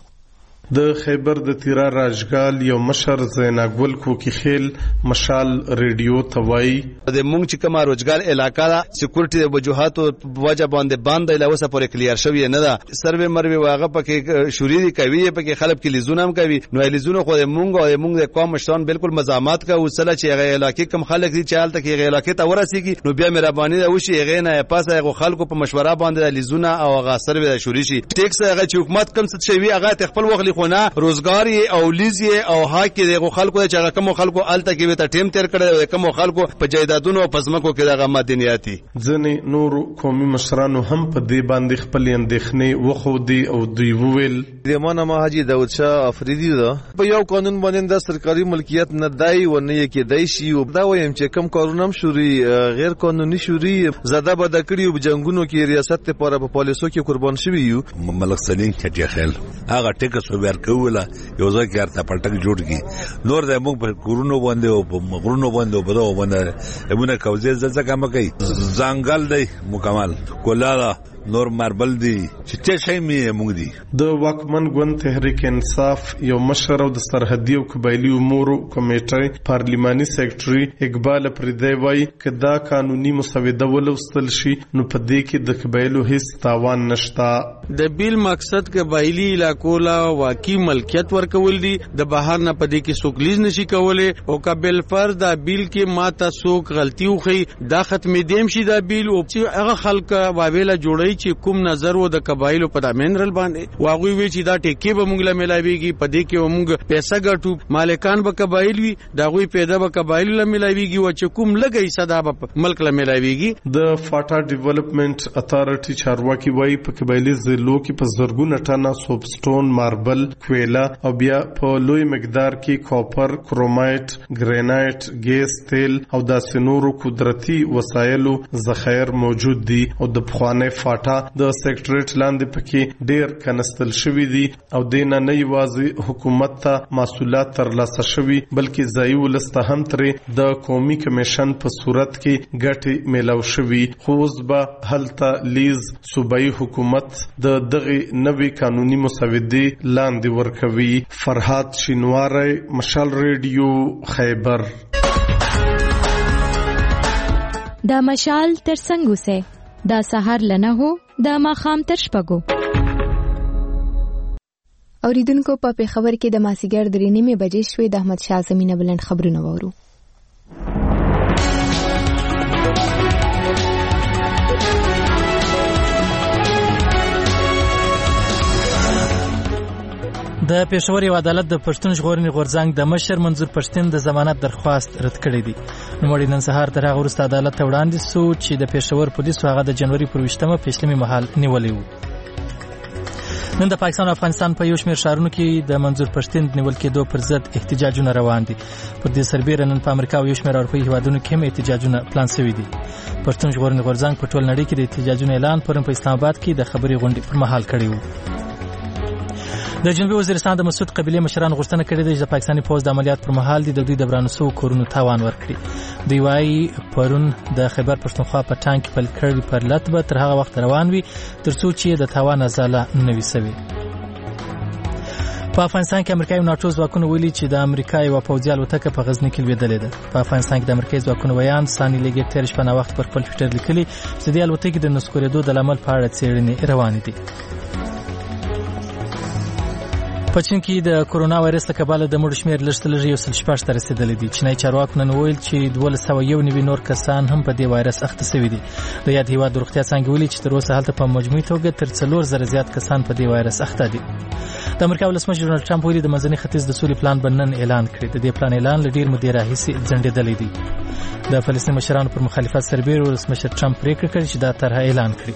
د خیبر د تیرا راجګال یو مشر زیناګل کوکی خیل مشال ریډیو توای د مونږ چې کومه روزګار علاقہ دا سکیورټي د وجوهاتو وجه باندې باندې لوسه پورې کلیر شوی نه ده. سروې مروي واغه پکې شوري کوي پکې خلک کې لیزونه هم کوي. نو لیزونه خو مونږ او مونږ د قوم مشران بالکل مزامات کا وسله چې هغه علاقې کم خلک دي چې حالت کې هغه علاقې ته ورسیږي نو بیا مهرباني دا وشي هغه نه پاسه هغه خلکو په مشوره باندې لیزونه او هغه سروې شوري شي. ټیکس هغه چې حکومت کم څه شوی هغه خپل وغلی خونه روزګار او لیزي او حق دغه خلکو چې هغه کوم خلکو الته کې ته ټیم تیر کړي کوم خلکو په جیدادونو او پزمکو کې دغه مدنیاتي ځنې نور قومي مشرانو هم په دې باندې خپل اندېښنې وخودي او دوی وویل د مانه حاجی داود شاه افریدي دا په یو قانون باندې د سرکاري ملکیت نه دای و نه کې دای شي او دا وایم چې کم کارونه شوري غیر قانوني شوري زده بد کړي او جنگونو کې ریاست لپاره په پالیسو کې قربان شوی یو. ملک سلیم چې خل هغه ټیکس ورکول یو ځکه ارته پټک جوړ کی نور د موږ په کورونو باندې او په مغرونو باندې او په دوه باندې موږ کوزې زلزلہ کوم کوي ځنګل دی مکمل کولاله نور ماربل دی چې څه شي می موږ دی. د واکمن ګوند تحریک انصاف یو مشر او د سرحدي او قبایلی امور کمیټې پارلیماني سیکریټري اقبال پردی وای کدا قانوني مسوده ولوستل شي نو په دې کې د قبایلو هیڅ تاوان نشتا. د بیل مقصد قبایلی علاقو لا واقعي ملکیت ورکول دي د بهر نه پدې کې سوکلیز نشي کولای او قبل فرض د بیل کې ماته سوک غلطي وخی دا ختمې دیم شي د بیل او چې هغه خلک واویلا جوړي چې کوم نظر و د قبایلو په د منرل باندې واغوي وی چې دا ټیکي به مونږ له ملاويږي په دې کې مونږ پیسې ګټو مالکان به قبایل وي دا غوي پیدا به قبایل له ملاويږي او چې کوم لګي صدا به ملک له ملاويږي. د فاټا ډیولپمنٹ اتھارټي چارواکي وای په قبایلی ضلعو کې په زرګونه ټنه سوبسټون ماربل کویلا او بیا په لوی مقدار کې کاپر کرومایټ ګرینایټ ګیس تیل او د سنورو قدرتي وسایلو ذخایر موجود دي او د پخوانه فاټا د سیکریټریټ لاندې پکې ډیر کنستل شوی دي او دینه نه یوازې حکومت ته مسؤلیت ترلاسه شوی بلکې ځایي ولسته هم ترې د قومي کمیشن په صورت کې ګټې میلاو شوی. خو اوس به هلته لیز صوبایي حکومت د دغه نوي قانوني مسودې لاندې ورکوي. فرحات شینواری، مشال ریډیو، خیبر. دا مشال تر څنګه سه دا سحر لنه هو دا ماخام تر شپګو. اوریدونکو په پیښور کې د ماسیګر درې نیمه بجې شوې د احمد شاه زمینه بلند خبرونه وورو. د پېښور یو عدالت د پښتون ژغورنې غورځنګ د مشر منظور پښتین د ضمانت درخواست رد کړی دی. نوموړی نن سهار تر هغه وروسته عدالت ته وړاندې سو چې د پېښور پولیسو هغه د جنوري پر ویشتمه پېشلمي مهال نیولی و. نن د پاکستان او افغانستان په یو شمېر ښارونو کې د منظور پښتین د نیول کېدو پر ضد احتجاجونه روان دي. پر دې سربیره نن په امریکا او یو شمېر اروپایي هېوادونو کې هم احتجاجونه پلان شوي دي. پښتون ژغورنې غورځنګ په ټول نړۍ کې د احتجاجونو اعلان پرون په اسلام آباد کې د خبري غونډې پر مهال کړی و. د جنوبي وزیرستان د مسعود قبیلې مشران غوښتنه کړې ده چې د پاکستاني پوځ د عملیات پر مهال د دوی د ورانو شوو کورونو تاوان ورکړي. دوی وایي پرون د خیبر پښتونخوا په ټانک کې پیل کړی پرلت به تر هغه وخت روان وي تر څو چې د تاوان ازاله نه وي سوې. په افغانستان کې امریکایي ناټو ځواکونه ویلي چې د امریکا یوه پوځي الوتکه په غزني کې لوېدلې ده. په افغانستان کې د امریکایي ځواکونو ویان ساني لیګټ تېره شپه ناوخته پر خپل ټویټر لیکلي چې د دې الوتکې د نسکورېدو د لامل په اړه څېړنې روانې دي. په چین کې د کورونا وایرس له کبله د مړو شمېر لږ څه لږ یو سل شپږ ته رسېدلی دی. چینایي چارواکو نن وویل چې دولس سوه یو نوي نور کسان هم په دې وایرس اخته سوي دي. د یاد هېواد د روغتیا څانګې ویلي چې تر اوسه هلته په مجموعي توګه تر څلور زره زیات کسان په دې وایرس اخته دي. د امریکا ولسمشر ډونالډ ټرمپ ویلي د منځني ختیځ د سولې پلان به نن اعلان کړي. د دې پلان اعلان له ډېر مودې راهیسې ځنډېدلی دی. د فلسطین مشرانو پر مخالفت سربیره ولسمشر ټرمپ پرېکړه کړې چې دا طرحه اعلان کړي.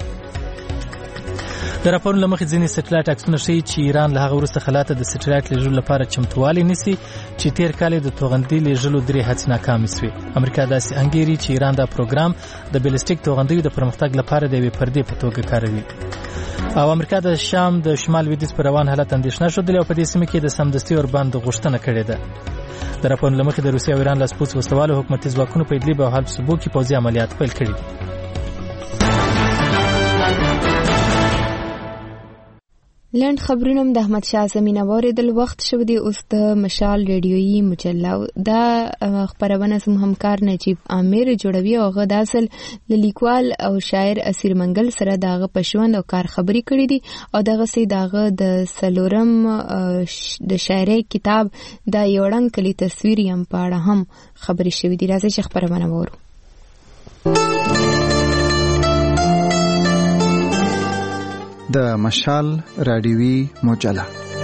د راپورونو له مخې ځینې سټلایټ عکسونه ښیي چې ایران له هغه وروسته خلا ته د سټلایټ لیږلو لپاره چمتووالی نیسي چې تېر کال یې د توغندي لیږلو درې هڅې ناکامې سوې. امریکا داسې انګیري چې ایران دا پروګرام د بیلسټیک توغندیو د پرمختګ لپاره د یوې پردې په توګه کاروي. او امریکا د شام د شمال لویدیځ پر روان حالت اندېښنه ښودلې او په دې سیمه کې د سمدستي اوربند غوښتنه کړې ده. د راپورونو له مخې د روسیې او ایران لاسپوڅ وسلوالو حکومتي ځواکونو په ادلیب او حلب سبو کې پوځي عملیات پیل کړي دي. لنډ خبرونه د احمد شاه زمینه واردل وخت شو دی. اوس د مشال ریډیویي مجله دا خبرونه زموږ همکار نجیب عامر جوړوي او هغه د اصل لیکوال او شاعر اسیر منګل سره دغه پښوند او کار خبري کړې دي او دغه سي دغه د سلورم د شاعري کتاب د یوړنګ کلی تصویر یم پاړه هم خبري شوې دي. راځي چې خبرونه وورو. د مشال رادیوي مجله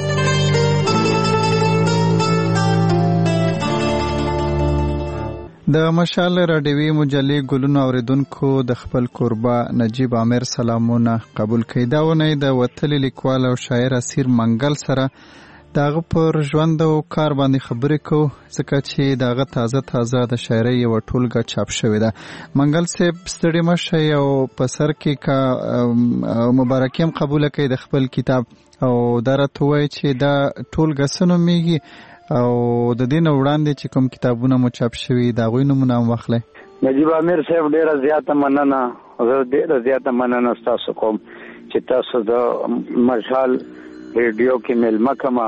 د مشال رادیوي مجلې ګلونو اوریدونکو د خپل کوربه نجیب عامر سلامونه قبول کړئ. دا ونه د وتلي لیکوال او شاعر اسیر منګل سره داغه پر ژوند او کار باندې خبرې کو ځکه چې داغه تازه تازه د شاعرۍ یو ټولګه چاپ شوې ده. منګل صاحب ستړي مشه او په سر کې کا مبارکي هم قبول کړئ د خپل کتاب او درته وایي چې دا ټولګه سنومېږي او د دین وړاندې چې کوم کتابونه مو چاپ شوي دا غوي نمونه واخلئ. نجیب عامر صاحب ډیره زیاته مننه زه ډیره زیاته مننه تاسو کوم چې تاسو د مشال ریډیو کې ملما کما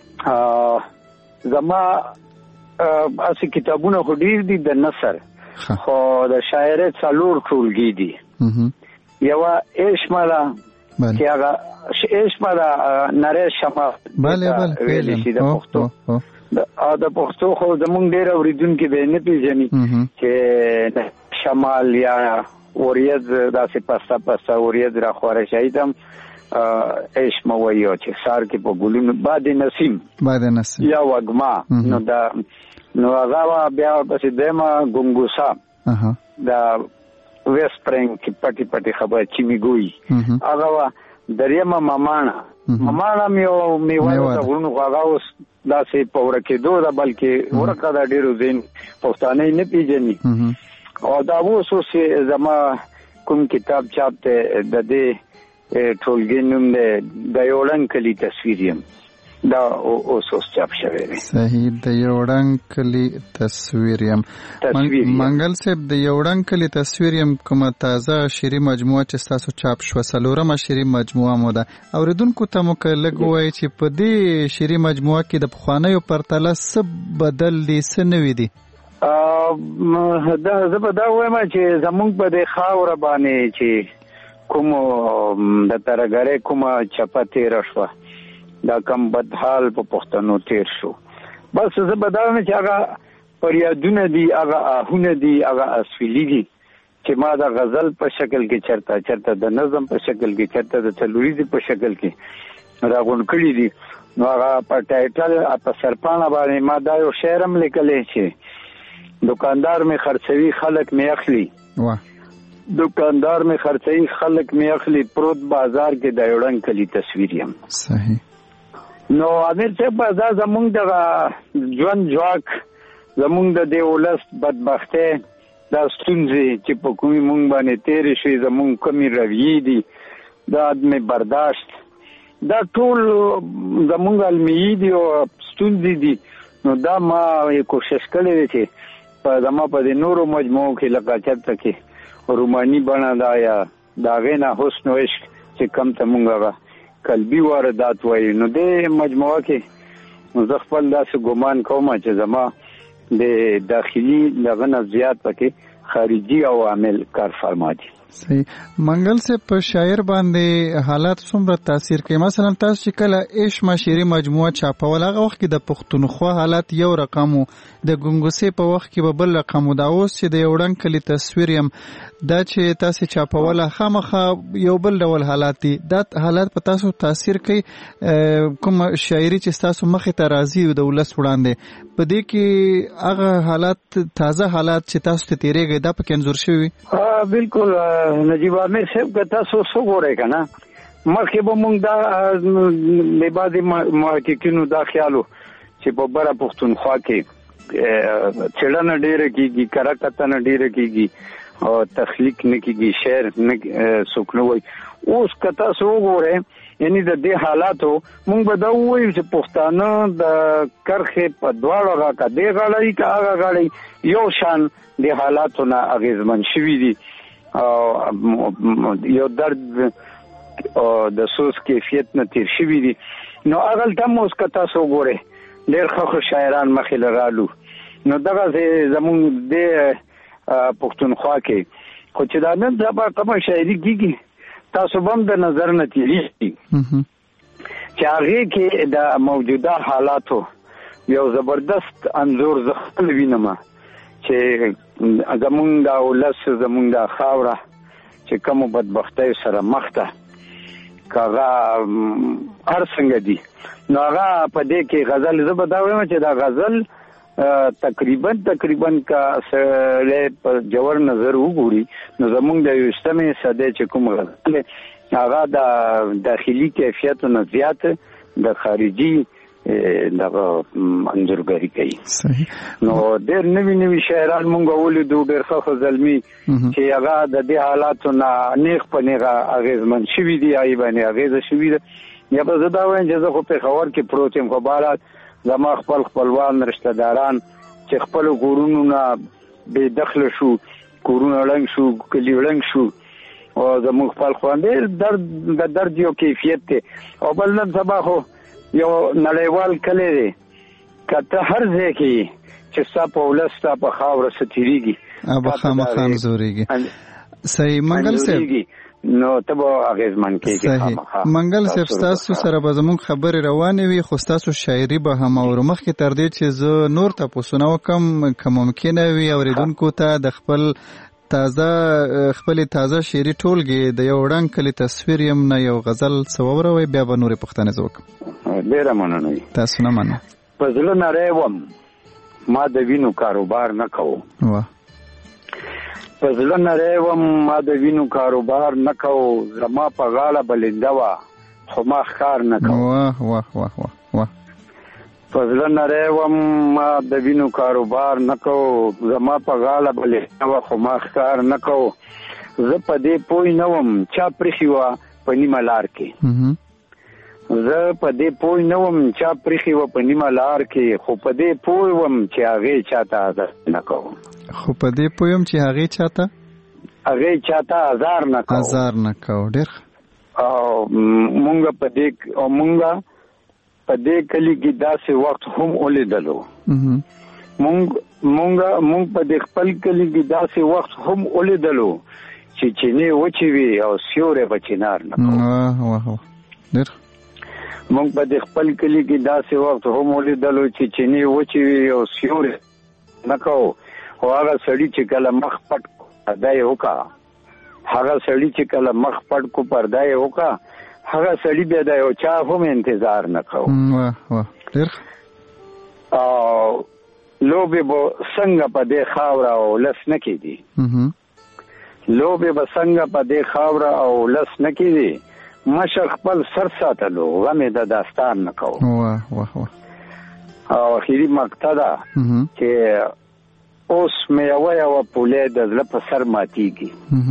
زما اسی کتابونه خو ډیر دي د نثر خو د شاعرۍ څلور ټولګي دي. یو اشمالا چې هغه اشمالا نری شمه bale bale ویل شي د پښتو د پښتو خو زمونږ ډیر اوریدونکو به نه پیژني چې شمال یا اوریز داسې پستا پستا اوریز را خوره شایدم ایش مویو چې سار کې په ګلونو باد نسیم باد نسیم یا وګما نو دا نو هغه بیا پسې دما ګونګوسا دا ویسپرنګ کې پټي پټي خبره چې میګوي هغه دریمه مامانا مامانا میو میوه د غونو هغه اوس داسې پوره کې دوه بلکې ورکه دا ډیرو دین پښتانه نه پیژني او دا وسو چې زما کوم کتاب چاپته د دې ټولګي نوم دی د یوړنګ کلی تصویر یم دا اوس اوس چاپ شوی دی. صحیح د یوړنګ کلی تصویر یم. منګل صاحب د یوړنګ کلی تصویر یم کومه تازه شعري مجموعه چې تاسو چاپ شو سلورمه شعري مجموعه مو ده. اوریدونکو ته مو کله وایي چې په دې شعري مجموعه کې د پخوانیو پرتله څه بدل دي څه نوي دي؟ دا زه به دا وایم چې زمونږ په دې خاوره باندې چې کوم د ترګره کوم چپه تیر شو دا کم بدحال په پښتنو تیر شو بس زه به دا وایم چې هغه پریادونه دي هغه آهونه دي هغه اسفلی دي چې ما دا غزل په شکل کې چرته چرته د نظم په شکل کې چرته د تلوریزي په شکل کې راغون کړی دي نو هغه په ټایټل په سرپاڼه باندې ما دا یو شعر هم لیکلی چې دکاندار می خرڅوي خلک می اخلي واه دکاندار می خرڅوي خلک می اخلي پروت بازار کې د یوړنګ کلی تصویر یم. صحیح. نو امیر صاحب دا زمونږ د ژوند ځواک زمونږ د دې ولس بدبختۍ دا ستونزې چې په کومې مونږ باندې تېرې شوې زمونږ کومې رویې دي دا عدم برداشت دا ټول زمونږ علمي دي او ستونزې دي. نو دا ما کوشش کړې ده چې په زما په دې نورو مجموعو کې لکه چېرته کې روماني بڼه دا یا د هغې نه حسن و عشق چې کم ته مونږ هغه قلبي واردات وایي نو دې مجموعه کې زه خپل داسې ګمان کوم چې زما د داخلي لغه نه زیات پکې خارجي عوامل کار فرما دي. صحیح. منګل سے په شاعر باندې حالات څومره تاثیر کوي؟ مثلا تاسو چې کله عشق معاشري مجموعه چاپول هغه وخت کې د پښتونخوا حالات یو رقم وو، د ګنګوسې په وخت کې به بل رقم وو، دا اوس چې د یوړنګ کلی تصویر یم دا چې تاسو چاپوله خامخا یو بل ډول حالات دي. دا حالات په تاسو تاثیر کوي کوم شاعري چې تاسو مخې ته راځي د ولس وړاندې په دې کې هغه حالات تازه حالات چې تاسو ته تیریږي دا پکې انځور شوي؟ ها بالکل نجیب عامر صاحب که تاسو څه ګورئ که نه مخکې به مونږ دا د بعضې محققینو دا خیال و چې په بره پښتونخوا کې څېړنه ډېره کېږي کره کتنه ډېره کېږي او تخلیق نه کېږي شعر نه څوک نه وایي. اوس که تاسو وګورئ یعنی د دې حالاتو مونږ به دا ووایو چې پښتانه د کرښې په دواړو غا که دې غاړه وي که هغه غاړه یو شان د حالاتو نه اغېزمن شوي دي او یو درد د سوز کیفیت نه تیر شوي دي. نو هغلته هم اوس که تاسو وګورئ ډېر ښه ښه شاعران مخې له رالو نو دغسې زمونږ دې پښتونخوا کې خو چې دا نن سبا کومه شاعري کېږي تاسو به هم د نظر نه تېرېږي چې هغې کې د موجوده حالاتو یو زبردست انځور زه خپل وینم چې زمونږ دا ولس زمونږ دا خاوره چې کومو بدبختیو سره مخ ده که هغه هر څنګه دي نو هغه په دې کې غزل زه به دا وایم چې دا غزل تقریبا تقریبا که سړی په جوړ نظر وګوري نو زمونږ د یویشتمې صدۍ چې کوم غزل هغه د داخلي کیفیتو نه زیات د خارجي دغه انځورګري کوي. نو ډېر نوي نوي شاعران مونږ ولیدو ډېر ښه ښه زلمي چې هغه د دې حالاتو نه نیغ په نیغه اغېزمن شوي دي هغې باندې اغېزه شوي ده. یا به زه دا وایم چې زه خو پېښور کې پروت یم خو بهرحال زما خپل خپلوان رشته داران چې خپلو کورونو نه بې دخله شو کورونه ړنګ شو کلي ړنګ شو او زموږ خپل خویندې درد د درد یو کیفیت دی او بل نن سبا خو یو نړیوال کلی دی که ته هر ځای کې چې ستا په ولس ستا په خاوره څه تېرېږي به خامخا انځورېږي. صحیح. منګل صاحب نو ته به اغېزمن کېږي خامخا. منګل صاحب ستاسو سره به زموږ خبرې روانې وي خو ستاسو شاعري به هم اورو. مخکې تر دې چې زه نور تپوسونه وکړم که ممکنه وي اورېدونکو ته د خپل تازه خپلې تازه شعري ټولګې د یو ړنګ کلي تصویر یم نه یو غزل څه ووروئ بیا به نورې پوښتنې زه وکړم. ډېره مننه. تاسو نه منم. په زړه نری وم ما د وینو کاروبار نه کوو. واه. په زړه نری وم ما د وینو کاروبار نه کوو زما په غاړه بلنده وه خو ما ښکار نه کوو. واه واه واه واه واه. په زړه نری وم ما د وینو کاروبار نه کوو زما په غاړه بلنده وه خو ما ښکار نه کوو. زه په دې پوه نه وم چا پرېښې وه په نیمه لار کې زه په دې پوه نه وم چا پرېښې وه په نیمه لار کې خو په دې پوه وم چې هغې چاته ازار نه کوو. خو په دې پوه یم چې هغې چاته هغې چاته ازار نه کوو. ازار نه کوو. ډېر او مونږ په دې او مونږ په دې کلي کې داسې وخت هم ولیدلو مونږ مونږ مونږ په دې خپل کلي کې داسې وخت هم ولیدلو چې چینې وچې وي او سیوری به چنار نه کوو. واه واه ډېر. مونږ په دې خپل کلي کې داسې وخت هم ولیدلو چې چینې وچې وي او سیوری نه کوو. خو هغه سړي چې کله مخ پټ پرده یې وکړه هغه سړي چې کله مخ پټ کو پرده یې وکړه هغه سړي به د یو چا هم انتظار نه کوو. واه واه ډېر او لوبې به څنګه په دې خاوره او لس نه کېدي لوبې به څنګه په دې خاوره او لس نه کېدي مشر خپل سر ساتلو غمې د داستان نه کوو. واه واه واه او اخیری مقطع ده چې اوس مې یوه یوه پولې د زړه په سر ماتیږي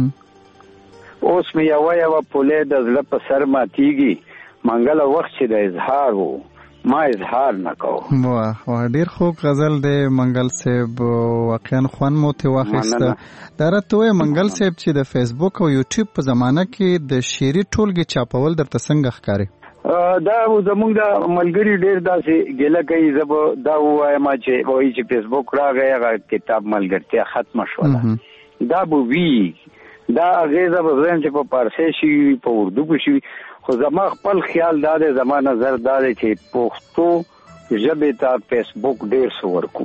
اوس مې یوه یوه پولې د زړه په سر ماتیږي منګله وخت چې د اظهار وو ما اظهار نه کوم. واه واه ډیر خوب غزل دی منګل صاحب واقعا خوان مو ته واخیسته. دا راته وایي منګل صاحب چې د فیسبوک او یوټیوب په زمانه کې د شعري ټولګې چاپول درته څنګه ښکاري؟ دا زموږ د ملګری ډیر داسې ګیله کوي زه به دا ووایم چې وایي چې فیسبوک راغی هغه کتاب ملګرتیا ختمه شوله دا به وي دا اغیزه به زم چې په پارسي شي په اردو کې شي خو زما خپل خیال دا دی زما نظر دا دی چې پښتو ژبې ته فیسبوک ډیر څه ورکو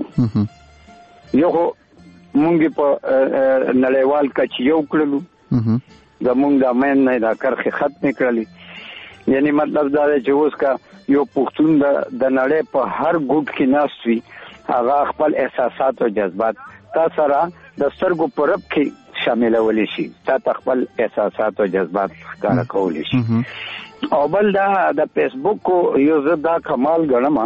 یو مونږ په نړیوال کچ یو کړلو زمونږ د مین نه دا کرخه ختم کړلې یعنی مطلب دا دی چې اوس کا یو پښتون د نړۍ په هر ګوټ کې ناست وي هغه خپل احساسات او جذبات تاسو را د سترګو په رب کې شاملول شي تا خپل احساسات او جذبات ښکارا کول شي. او بل دا د فیسبوک یو زدا کمال غنما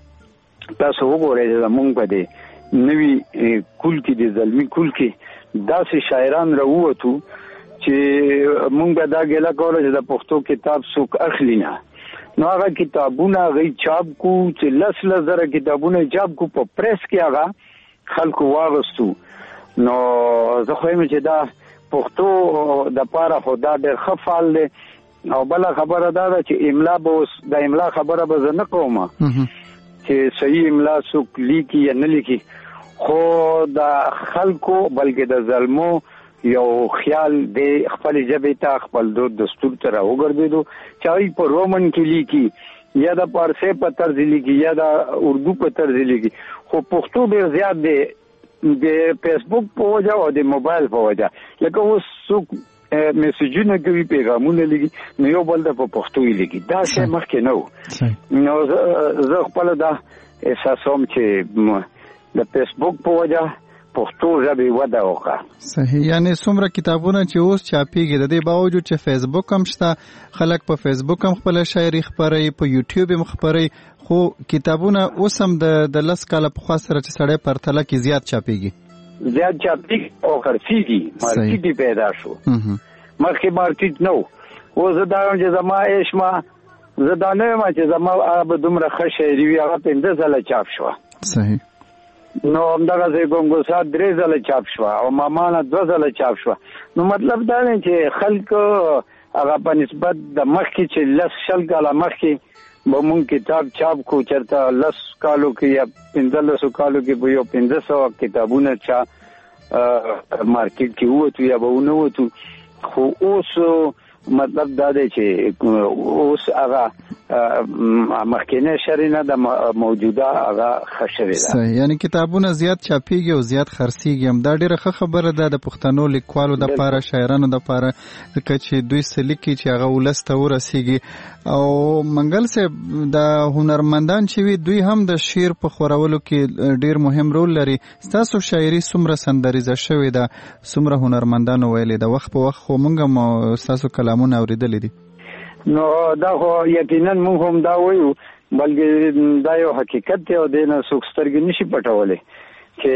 تاسو وګورئ زمونږ په دې نوی کول کې د ظلمي کول کې داسې شاعران راووتو چې مونږ دا ګلا کوله چې د پښتو کتاب څوک اخلي نه نو هغه کتابونه غي چاپ کو چې لس لزره کتابونه چاپ کو په پریس کې هغه خلکو واغستو. نو زه خو هم چې دا پښتو د پاره خدا ډېر خفال دی او بل خبره دا ده چې املا به د املا خبره به زه نه کوم چې صحیح املا څوک لیکي یا نه لیکي خو د خلکو بلکې د ظلمو یو خیال دی خپل ژبې ته خپل دود دستور ته راوګرځېدو چاوي په رومن کې لیکي یا د پارسي په طرز لیکي یا د اردو په طرز لیکي خو پښتو ډېر زیات دی د فیسبوک په وجه او د موبایل په وجه لکه اوس څوک میسجونه کوي پیغامونه لګي نو یو بل د په پښتو لیکي دا څه مخکې نه و نو زه خپل دا احساسوم چې د فیسبوک په وجه پښتو ژبه وده وکړه. صحیح یعنی څومره کتابونه چې اوس چاپیږي د دې باوجود چې فیسبوک هم شته خلک په فیسبوک هم خپل شاعري خبري په یوټیوب هم خبري خو کتابونه اوس هم د د لس کاله په خوا سره چې سړی پرتله کې زیات چاپیږي زیات چاپیږي او خرڅيږي مارکیټ پیدا شو مخکې مارکیټ نو او زه دا چې زما ایشما زه دا نه ما چې زما به دومره ښه شاعري وي هغه پنځه ځله چاپ شو. صحیح نو همدغه ځای ګونګوسا درې ځله چاپ شو او مامانه دوه ځله چاپ شو. نو مطلب دا دی چې خلک هغه په نسبت د مخکې چې لس شل کاله مخکې به مونږ کتاب چاپ کو چرته لس کالو کې یا پنځلسو کالو کې به یو پنځه سوه کتابونه چا مارکیټ کې ووتو یا به ونه ووتو خو اوس مطلب دا دی چې اوس هغه مخکینه شرینه د موجوده هغه خشوي ده. صحیح یعنی کتابونه زیات چاپیږي او زیات خرڅيږي هم دا ډیره ښه خبره ده د پښتنو لیکوالو د پاره شاعرانو د پاره ځکه چې دوی سلیکي چې هغه ولسته ورسیږي او منګل صاحب د هنرمندان چې وي دوی هم د شعر په خورولو کې ډیر مهم رول لري. تاسو شاعري څومره سندریزه شوې ده څومره هنرمندانو ویلې ده وخت په وخت خو موږ هم تاسو کلامونه اوریدلې دي نو دا خو یقینا موږ هم دا وایو بلکې دا یو حقیقت دی او د نه څوک سترګې نشي پټولې چې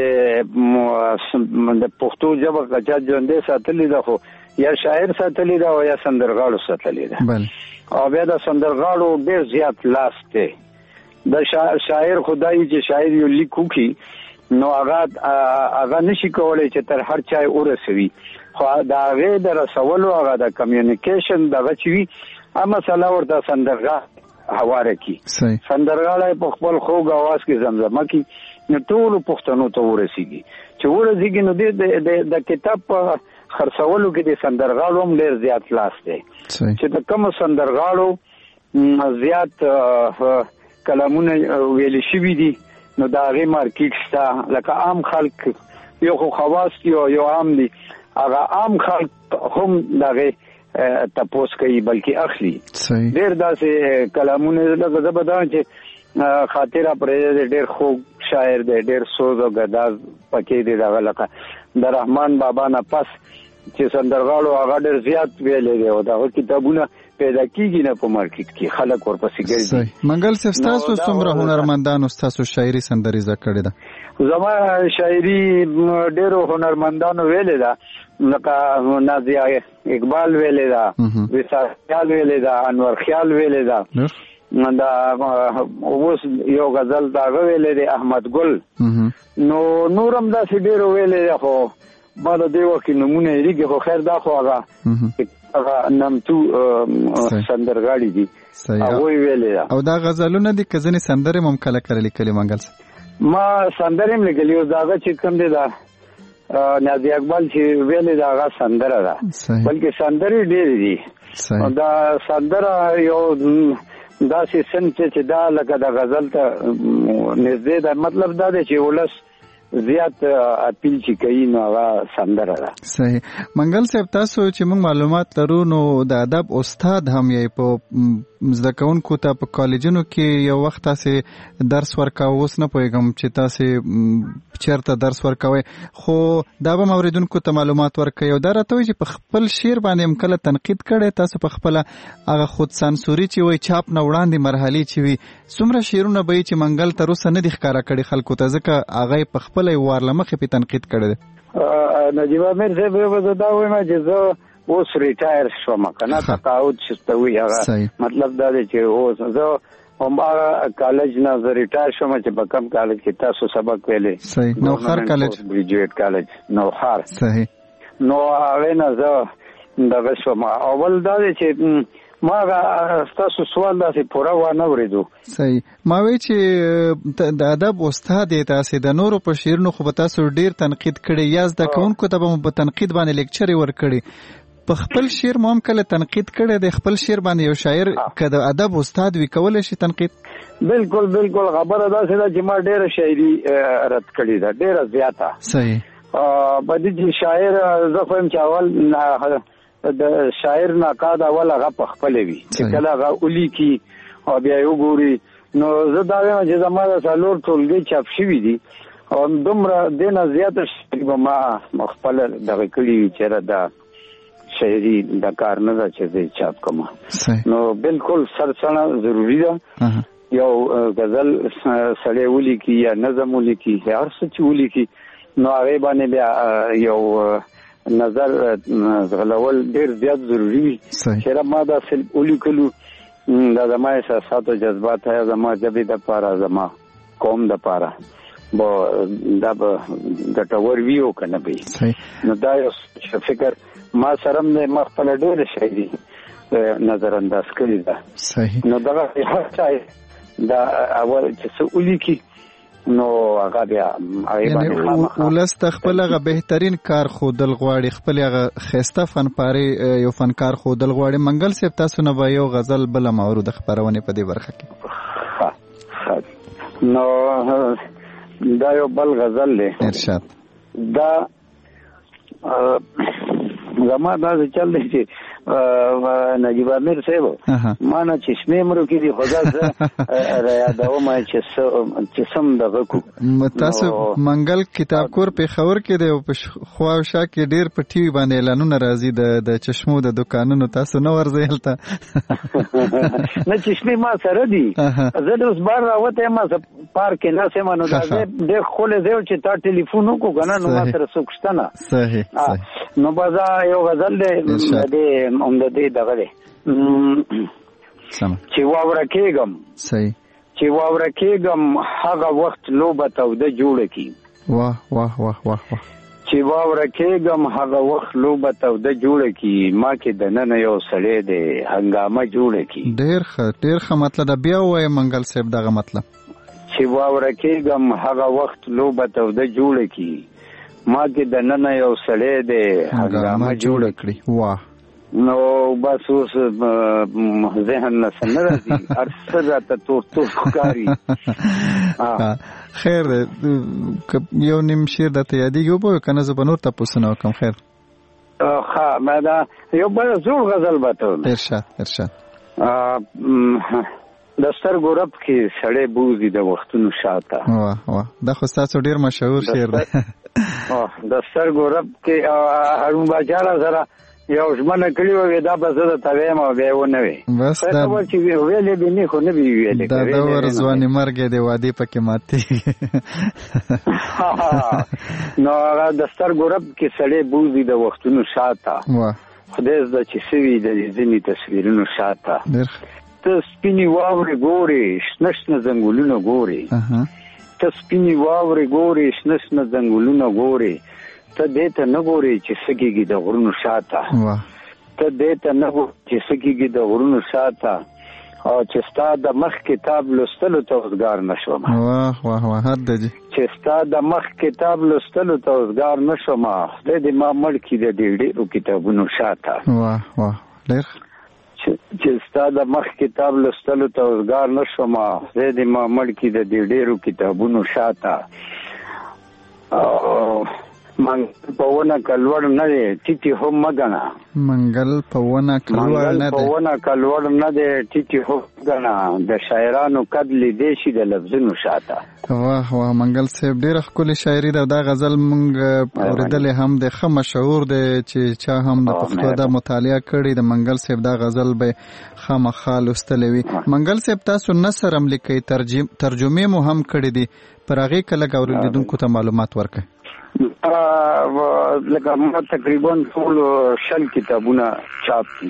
د پښتو ژبه کچا ژوندې ساتلې ده خو یا شاعر ساتلې ده او یا سندرغاړو ساتلې ده او بیا د سندرغاړو ډېر زیات لاس دی د شاعر خدای چې شاعر یو لیکو کی نو هغه هغه نشي کولای چې تر هر چا ورسوي خو دا غي د رسولو هغه د کمیونیکیشن دغه چوي اما مثلا ورته سندرغاړ حواله کی سندرغاړ په خپل خوږ आवाज کې زمزمه کی نو ټول پښتنو ته ورسیږي چې ورسیږي نو د د کتاب خرڅولو کې د سندرغاړو هم ډیر زیات لاس دی چې د کوم سندرغاړو زیات کلامونه ویل شوي دي نو دا غي مارکیټ شته لکه عام خلک یو خو خواص یو یو عام دي هغه عام خلک هم دغه تپوس کوي بلکې اخلي ډېر داسې کلامونه لکه زه به دا چې خاطره پرې ډېر خوږ شاعر دی ډېر سوز او ګداز پکې دی دغه لکه د رحمان بابا نه پس چې سندرغاړو هغه ډېر زیات ویلې دی او دغه کتابونه پیدا کیږي نه په مارکیټ کې خلک ورپسې ګرځي. منګل صاحب ستاسو څومره هنرمندانو ستاسو شاعري سندري زده کړې ده؟ زما شاعري ډېرو هنرمندانو ویلې ده لکه نازیه اقبال ویلې ده وصال خیال ویلې ده انور خیال ویلې ده دا اوس یو غزل داغه ویلې ده احمد ګل نو نورم داسې ډېرو ویلې ده خو ما د دې وخت نمونه لري خو خیر دا خو هغه هغه نمتو سندرغاړي دي هغه ویلې او دا غزلونه دي کزنی سندره مم کله کړلې کلی منګل ما سندره مې لګلې او داغه چې کوم دي دا نازی اقبال چې ویلې دا هغه سندره ده بلکې سندري ډېرې دي دا سندره یو داسې سن چې دا لکه د غزل ته نږدې ده مطلب دا دی چې ولس زیات اپیل چې کوي نو هغه سندره ده. صحیح. منګل صاحب تاسو چې موږ معلومات لرو نو د ادب استاد هم یې په زده کوونکو ته په کالجونو کې یو وخت تاسو درس ورکاو اوس نه پوهیږم چې تاسو چیرته درس ورکوي خو دا به اوریدونکو ته معلومات ورکوي او دا راته وایي چې په خپل شعر باندې هم کله تنقید کړي تاسو په خپل هغه خود سانسوري چې وایي چاپ نه وړاندې مرحلې چې وي څومره شعرونه به چې منګل تر اوسه نه دي ښکارا کړي خلکو ته ځکه هغه په خپل وارله مخې په تنقید کړي نجیب امیر صاحب به دا وایم چې زه اوس ریټایر شوم کنه تقاعد شته وی هغه مطلب دا دی چې اوس زه هم هغه کالج نه زه ریټایر شوم چې په کوم کالج کې تاسو سبق ویلې صحیح نوخار کالج ګریجویټ کالج نوخار صحیح نو هغه نه زه دغه شوم اول دا دی چې ما تاسو سوال داسې پوره وانه ورېدو صحیح ما وی چې د ادب استاد یې تاسو د نورو په شعرونو خو به تاسو ډیر تنقید کړي یا زده کوونکو ته به په تنقید باندې لیکچر ورکړي په خپل شعر مو هم کله تنقید کړي د خپل شعر باندې یو شاعر که د ادب استاد وي کولی شي تنقید بالکل بالکل خبره داسې ده چې ما ډیره شاعري رد کړې ده ډیره زیاته صحیح په دې چې شاعر زه خو هم چې اول د شاعر ناقاد اول هغه په خپل وي چې کله هغه اولی کی او بیا یو ګوري نو زه دا وایم چې زما د څلور ټولګي چاپ شوي دي او دومره دینه زیاته شي به ما خپل دغه کړي چې دا شاعري د کار نه ده چې زه چاپ کوم نو بالکل سرسنه ضروری ده یو غزل سړی ولیکي یا نظم ولیکي هر څه چې ولیکي نو هغه باندې بیا یو نظر غلول ډیر زیات ضروری وي چې ما دا سل ولیکلو دا زما احساسات او جذبات ہے زما جبې د پاره زما قوم د پاره به دا به ګټور وي او کنه به نو دا یو فکر ما سره مې مخفل ډېر شي نظر انداز کړی دا صحیح نو دا هر څه دا اول چې سولې کی نو هغه بیا یعنی ولست خپل هغه بهترین کار خودل غواړي خپل هغه خسته فنپاري یو فنکار خودل غواړي منګل صاحب تاسو نه به یو غزل بل معروض خبرونه په دې برخه کې نو دا یو بل غزل له ارشاد دا زما دا چل دی چې نجیب امیر صاحب ما نه چشمه مرو کې دی خدا زه را یادوم چې سم دغه کو تاسو منګل کتاب کور په خبر کې دی او په خواوشا کې ډیر په ټي وي باندې اعلانونه راځي د د چشمو د دکانونو تاسو نو ورځي هلته نه چشمه ما سره دی زه د اوس بار راوته ما پارک نه سم نو دا ډیر خوله دی چې تا ټلیفون وکړو کنه نو ما سره څوک نه صحیح نو بازا یو غزل دی هم د دې دغه دی چې واوره کېږم صحیح چې واوره کېږم هغه وخت لوبه توده جوړه کی واه واه واه واه واه چې واوره کېږم هغه وخت لوبه توده جوړه کی ما کې د نن یو سړی دی هنګامه جوړه کی ډېر ښه ډېر ښه مطلب دا بیا وایي منګل صاحب دغه مطلب چې واوره کېږم هغه وخت لوبه توده جوړه کی ما کې د نن یو سړی دی هنګامه جوړه کړي واه نو بس اوس ذهن نه سن راځي ارسه راته تور تور ښکاري خیر یو نیم شعر درته یادېږي وبه که نه زه به نور تپوسونه وکړم خیر ها ما دا یو بل زوړ غزل بته ارشاد ارشاد د سترګو رب کې سړې بوزي د وختونو شاته. واه واه دا خو تاسو ډیر مشهور شعر دی. د سترګو رب کې هارون بچاره سره یو ژمنه کړې وې دا به زه درته وایم او بیا یې ونه وې. بس دا خبر چې ویلې به نه خو نه وي ویلې. دا د ورځواني مرګ دی وادي پکې ماتېږي. نو هغه د سترګو رب کې سړې بوزي د وختونو شاته. واه خدای زده چې سوي د ځینې تصویرونو شاته. ته سپینې واورې ګورې شنه شنه ځنګلونه ګورې. ته سپینې واورې ګورې شنه شنه ځنګلونه ګورې. ته دې ته نه ګورې چې څه کېږي د غرونو شاته. ته دې ته نه ګورې چې څه کېږي د غرونو شاته. او چې ستا د مخ کتاب لوستلو ته اوزګار نه شوم. واه واه واه هر دی چې ستا د مخ کتاب لوستلو ته اوزګار نه شوم. خدای دې ما مړ کړي د ډېرو کتابونو شاته. واه واه ډېر چې ستا د مخ کتاب لوستلو ته اوزګار نه شوم. خدای دې ما مړ کړي د ډېرو کتابونو شاته. منګل په ونه کلوړ نه دی ټیټي هم مګنه. منګل په ونه کلوړ نه دی په ونه کلوړ نه دی ټیټي هم مګنه. د شاعرانو قد لیدې شي د لفظونو شاته. واه واه منګل صاحب ډېره ښکلې شاعري ده. دا غزل مونږ اورېدلې هم دی ښه مشهور دی چې چا هم د پښتو دا مطالعه کړې د منګل صاحب دا غزل به خامخا لوستلې وي. منګل صاحب تاسو نثر هم لیکئ ترجمې مو هم کړې دي پر هغې که لږ اورېدونکو ته معلومات ورکړئ. لکه ما تقریبا ټول شل کتابونه چاپ دي.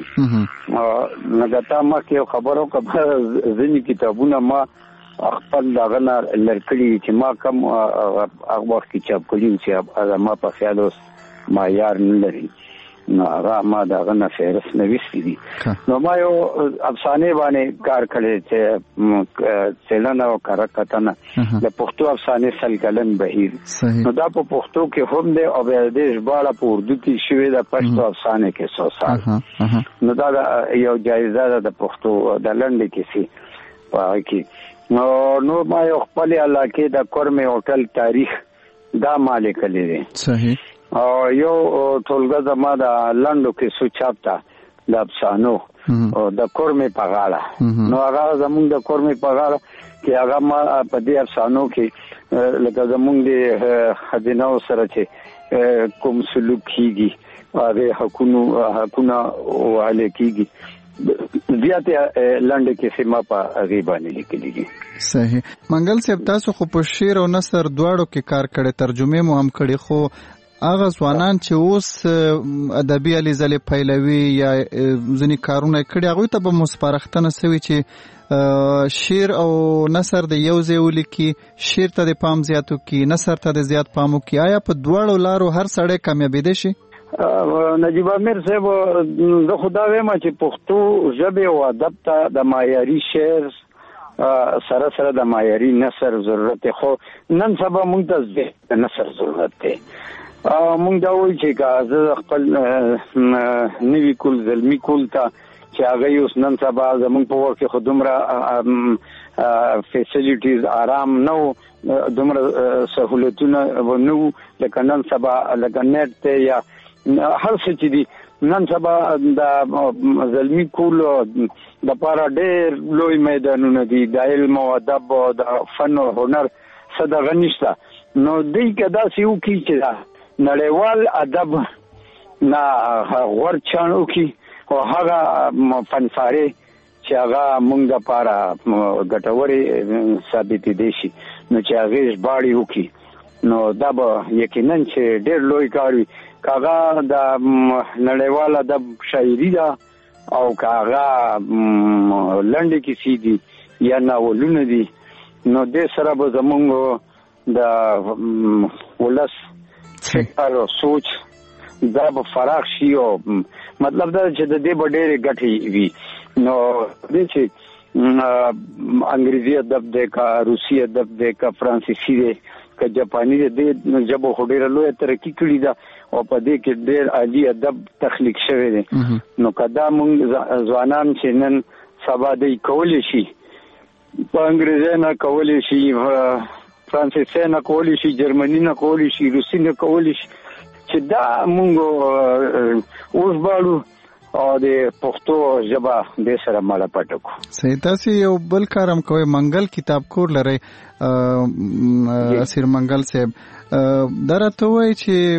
لکه تا مخکې یو خبر وکړه ځینې کتابونه ما خپل دغه نه لر کړي چې ما کم هغه وخت کې چاپ کړي چې ما په خیال اوس معیار نه لري. نو هغه ما دغه نه فهرست نویستی دي. نو ما یو افسانې باندې کار کړی چې څېړنه او کره کتنه د پښتو افسانې سل کلن بهیر. نو دا په پښتو کې هم دی او بیا دې ژباړه په اردو کې شوې ده پښتو افسانې کې څو سال. نو دا یو جایزه ده د پښتو د لنډې کیسې په هغه کې. نو نو ما یو خپل علاقې د کورمې هوټل تاریخ دا ما لیکلی دی. صحیح. او یو ټولګه زما د لنډو کیسو چاپ ته د افسانو د کورمې په غاړه. نو هغه زمونږ د کورمې په غاړه کې هغه ما په دې افسانو کې لکه زمونږ د ښځینهو سره چې کوم سلوک کېږي هغې حقونو حقونه وهلی کېږي زیاتې لنډې کیسې ما په هغې باندې لیکلي دي. صحیح. منګل صاحب تاسو خو په شعر او نثر دواړو کې کار کړی ترجمې مو هم کړي خو هغه ځوانان چې اوس ادبي هلې ځلې پیلوي یا ځینې کارونه یې کړي هغوی ته به مو سپارښتنه سوي چې شعر او نثر د یو ځای ولیکي شعر ته د پام زیات وکړي نثر ته د زیات پام وکړي. آیا په دواړو لارو هر سړی کامیابېدی شي؟ نجیب امیر صاحب زه خو دا وایم چې پښتو ژبې او ادب ته د معیاري شعر سره سره د معیاري نثر ضرورت دی. خو نن سبا موږ ته د نثر ضرورت دی. مونږ دا وایو چې که زه خپل نوي کول زلمي کول ته چې هغه اوس نن سبا زمونږ په وخت کې خو دومره فیسیلیټیز آرام نه و دومره سهولتونه نه وو لکه نن سبا لکه نیټ ته یا هر څه چې دي نن سبا د زلمي کول دپاره ډېر لوی میدانونه دي د علم او ادب او د فن او هنر څه دغه نشته. نو دوی که داسې وکړي چې نړیوال ادب نه غوړ چاڼ وکړي او هغه فنسارې چې هغه موږ دپاره ګټورې ثابتېدی شي نو چې هغې ژباړې وکړي نو دا به یقینا چې ډېر لوی کار وي. که هغه د نړیوال ادب شاعري ده او که هغه لنډې کیسې دي یا ناولونه دي نو دې سره به زموږ د ولس فکر او سوچ دا به فراخ شي او مطلب دا چې د دې به ډېرې ګټې وي. نو دې چې انګریزي ادب دی که روسي ادب دی که فرانسیسي دی که جاپاني دی دې ژبو خو ډېره لویه ترقي کړې ده او په دې کې ډېر عالي ادب تخلیق شوی دی. نو که دا موږ ځوانان چې نن سبا دی کولی شي په انګریزي نه کولی شي فرانسیسي نه کولی شي جرمني نه کولی شي روسي نه کولی شي چې دا مونږ اوس باړو او د پښتو ژبه د سره مالا پټکو. صحیح. تاسو یو بل کارم کوي منګل کتاب کور لري اسیر منګل صاحب درته وای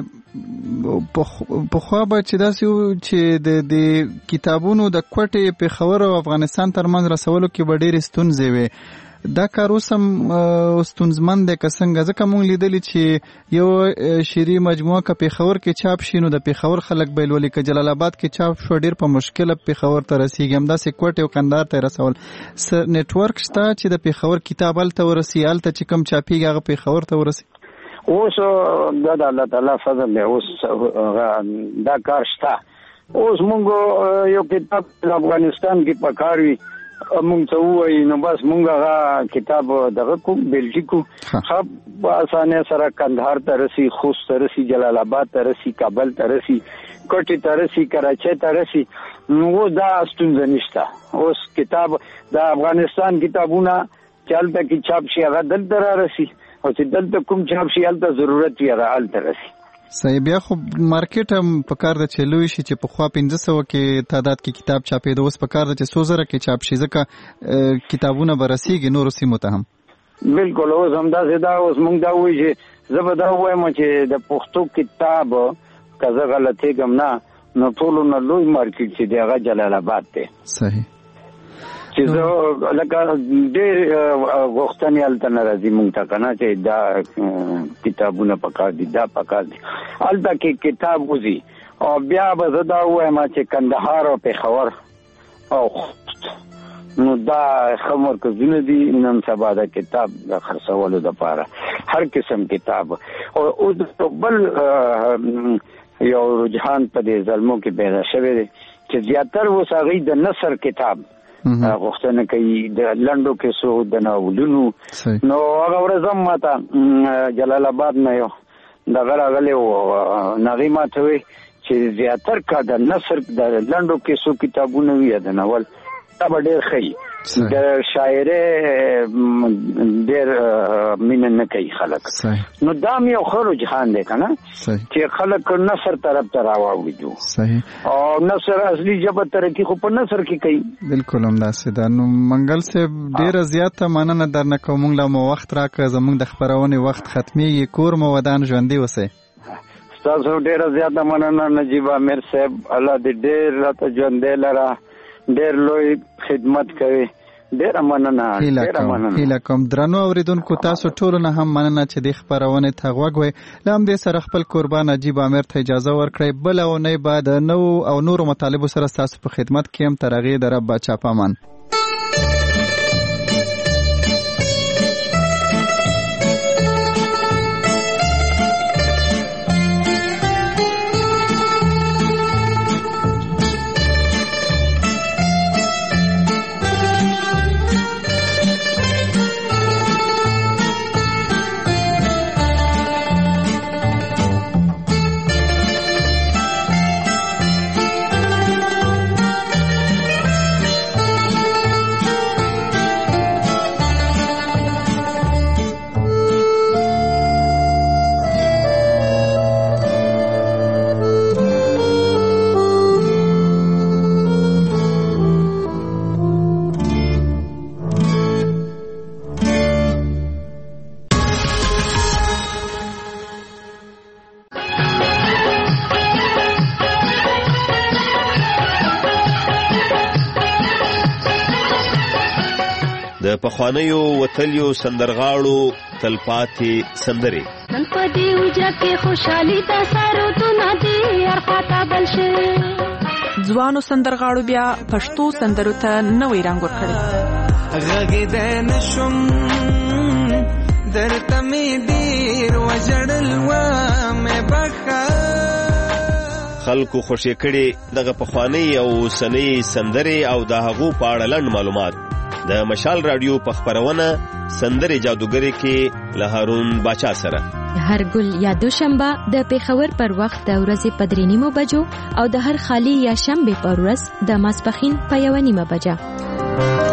چې په خو به چې داسې چې د د کتابونو د کوټې په خبر او افغانستان ترمنځ رسولو کې به ډېرې ستونزې وي. دا کار اوس هم ستونزمن دی که څنګه؟ ځکه مونږ لیدلي چې یو شعري مجموعه که پېښور کې چاپ شي نو د پېښور خلک به یې لولي، که جلال آباد کې چاپ شو ډېر په مشکله پېښور ته رسېږي، همداسې کوټې او کندهار ته یې رسول. څه نیټورک شته چې د پېښور کتاب هلته ورسي، هلته چې کوم چاپېږي هغه پېښور ته ورسي؟ اوس دا د الله تعالی فضل دی، اوس دا کار شته. اوس مونږ یو کتاب افغانستان کې پکار وي مونږ ته وایي نو بس مونږ هغه کتاب دغه کوم بلجیکو خب په اسانه سره کندهار ته رسي، خوست ته رسي، جلال آباد ته رسي، کابل ته رسي، کوټې ته رسي، کراچۍ ته رسي. نو دا ستونزه نشته. اوس کتاب د افغانستان کتابونه چې هلته کې چاپ شي هغه دلته را رسي، او چې دلته کوم چاپ شي هلته ضرورت وي هغه هلته رسي. صحیح. بیا خو مارکیټ هم په کار ده چې لوی شي، چې په خوا پنځه سوه کې تعداد کې کتاب چاپېده، اوس په کار ده چې څو زره کې چاپ شي، ځکه کتابونه به رسېږي نورو سیمو ته هم. بالکل. اوس همداسې دا اوس مونږ دا وایو چې زه به دا ووایم چې د پښتو کتاب که زه غلطېږم نه نو ټولو نه لوی مارکیټ چې دی هغه جلال آباد دی. صحیح. چې زه لکه ډېر غوښتنې هلته نه راځي مونږ ته که نه چې دا کتابونه پکار دي، دا پکار دي، هلته کې کتاب وځي. او بیا به زه دا ووایم چې کندهار او پېښور او خوست نو دا ښه مرکزونه دي نن سبا د کتاب د خرڅولو دپاره، هر قسم کتاب. او اوس بل یو رجحان په دې ظلمو کې پیدا شوی دی چې زیاتر اوس هغوی د نثر کتاب غوښتنه کوي، د لنډو کیسو د ناولونو. نو هغه ورځ هم ماته جلال آباد نه یو دغه راغلی و، هغې ماته وایي چې زیاتر که د نثر د لنډو کیسو کتابونه وي یا د ناول دا به ډېر ښه وي. د شاعرۍ ډېر مینه نه کوي خلک. نو دا هم یو ښه رجحان دی که نه چې خلک نثر طرف ته راواوړي، او نثر اصلي ژبه ترقي خو په نثر کې کوي. بالکل همداسې ده. نو منګل صاحب ډېره زیاته مننه درنه کوم، موږ له مو وخت راکړه، زموږ د خپرونې وخت ختمېږي. کور مو ودان ژوندي اوسئ. ستاسو ډېره زیاته مننه نجیب عامر صاحب، الله دې ډېر راته ژوندی لره، ډېر لوی خدمت کوي. ډېره مننه ډېره مننه. هیله کوم درنو اورېدونکو تاسو ټولو نه هم مننه چې دې خپرونې ته غوږ وئ. له همدې سره خپل کوربه نجیب عامر ته اجازه ورکړئ. بله اونۍ به د نوو او نورو مطالبو سره ستاسو په خدمت کې یم. تر هغې د رب باچا په امان. د پخوانیو وتلیو سندرغاړو تلپاتې سندرې نن په دې وجه کې خوشحالي د سرودونه دي ارخواته بل شي. ځوانو سندرغاړو بیا پښتو سندرو ته نوې رنګ ورکړی. غږېدی نشم درته مې ډېر وژړل ومې بخښه. خلکو خوشې کړي دغه پخوانۍ او اوسنۍ سندرې او د هغو په اړه لنډ معلومات د مشال رادیو په خپرونه سندرې جادوګرې کې له هارون باچا سره هر ګل یا دوشنبه د پېښور پر وخت د ورځې په درې نیمو بجو او د هر خالی یا شنبه پر ورځ د ماسپښین په یوه نیمه بجه.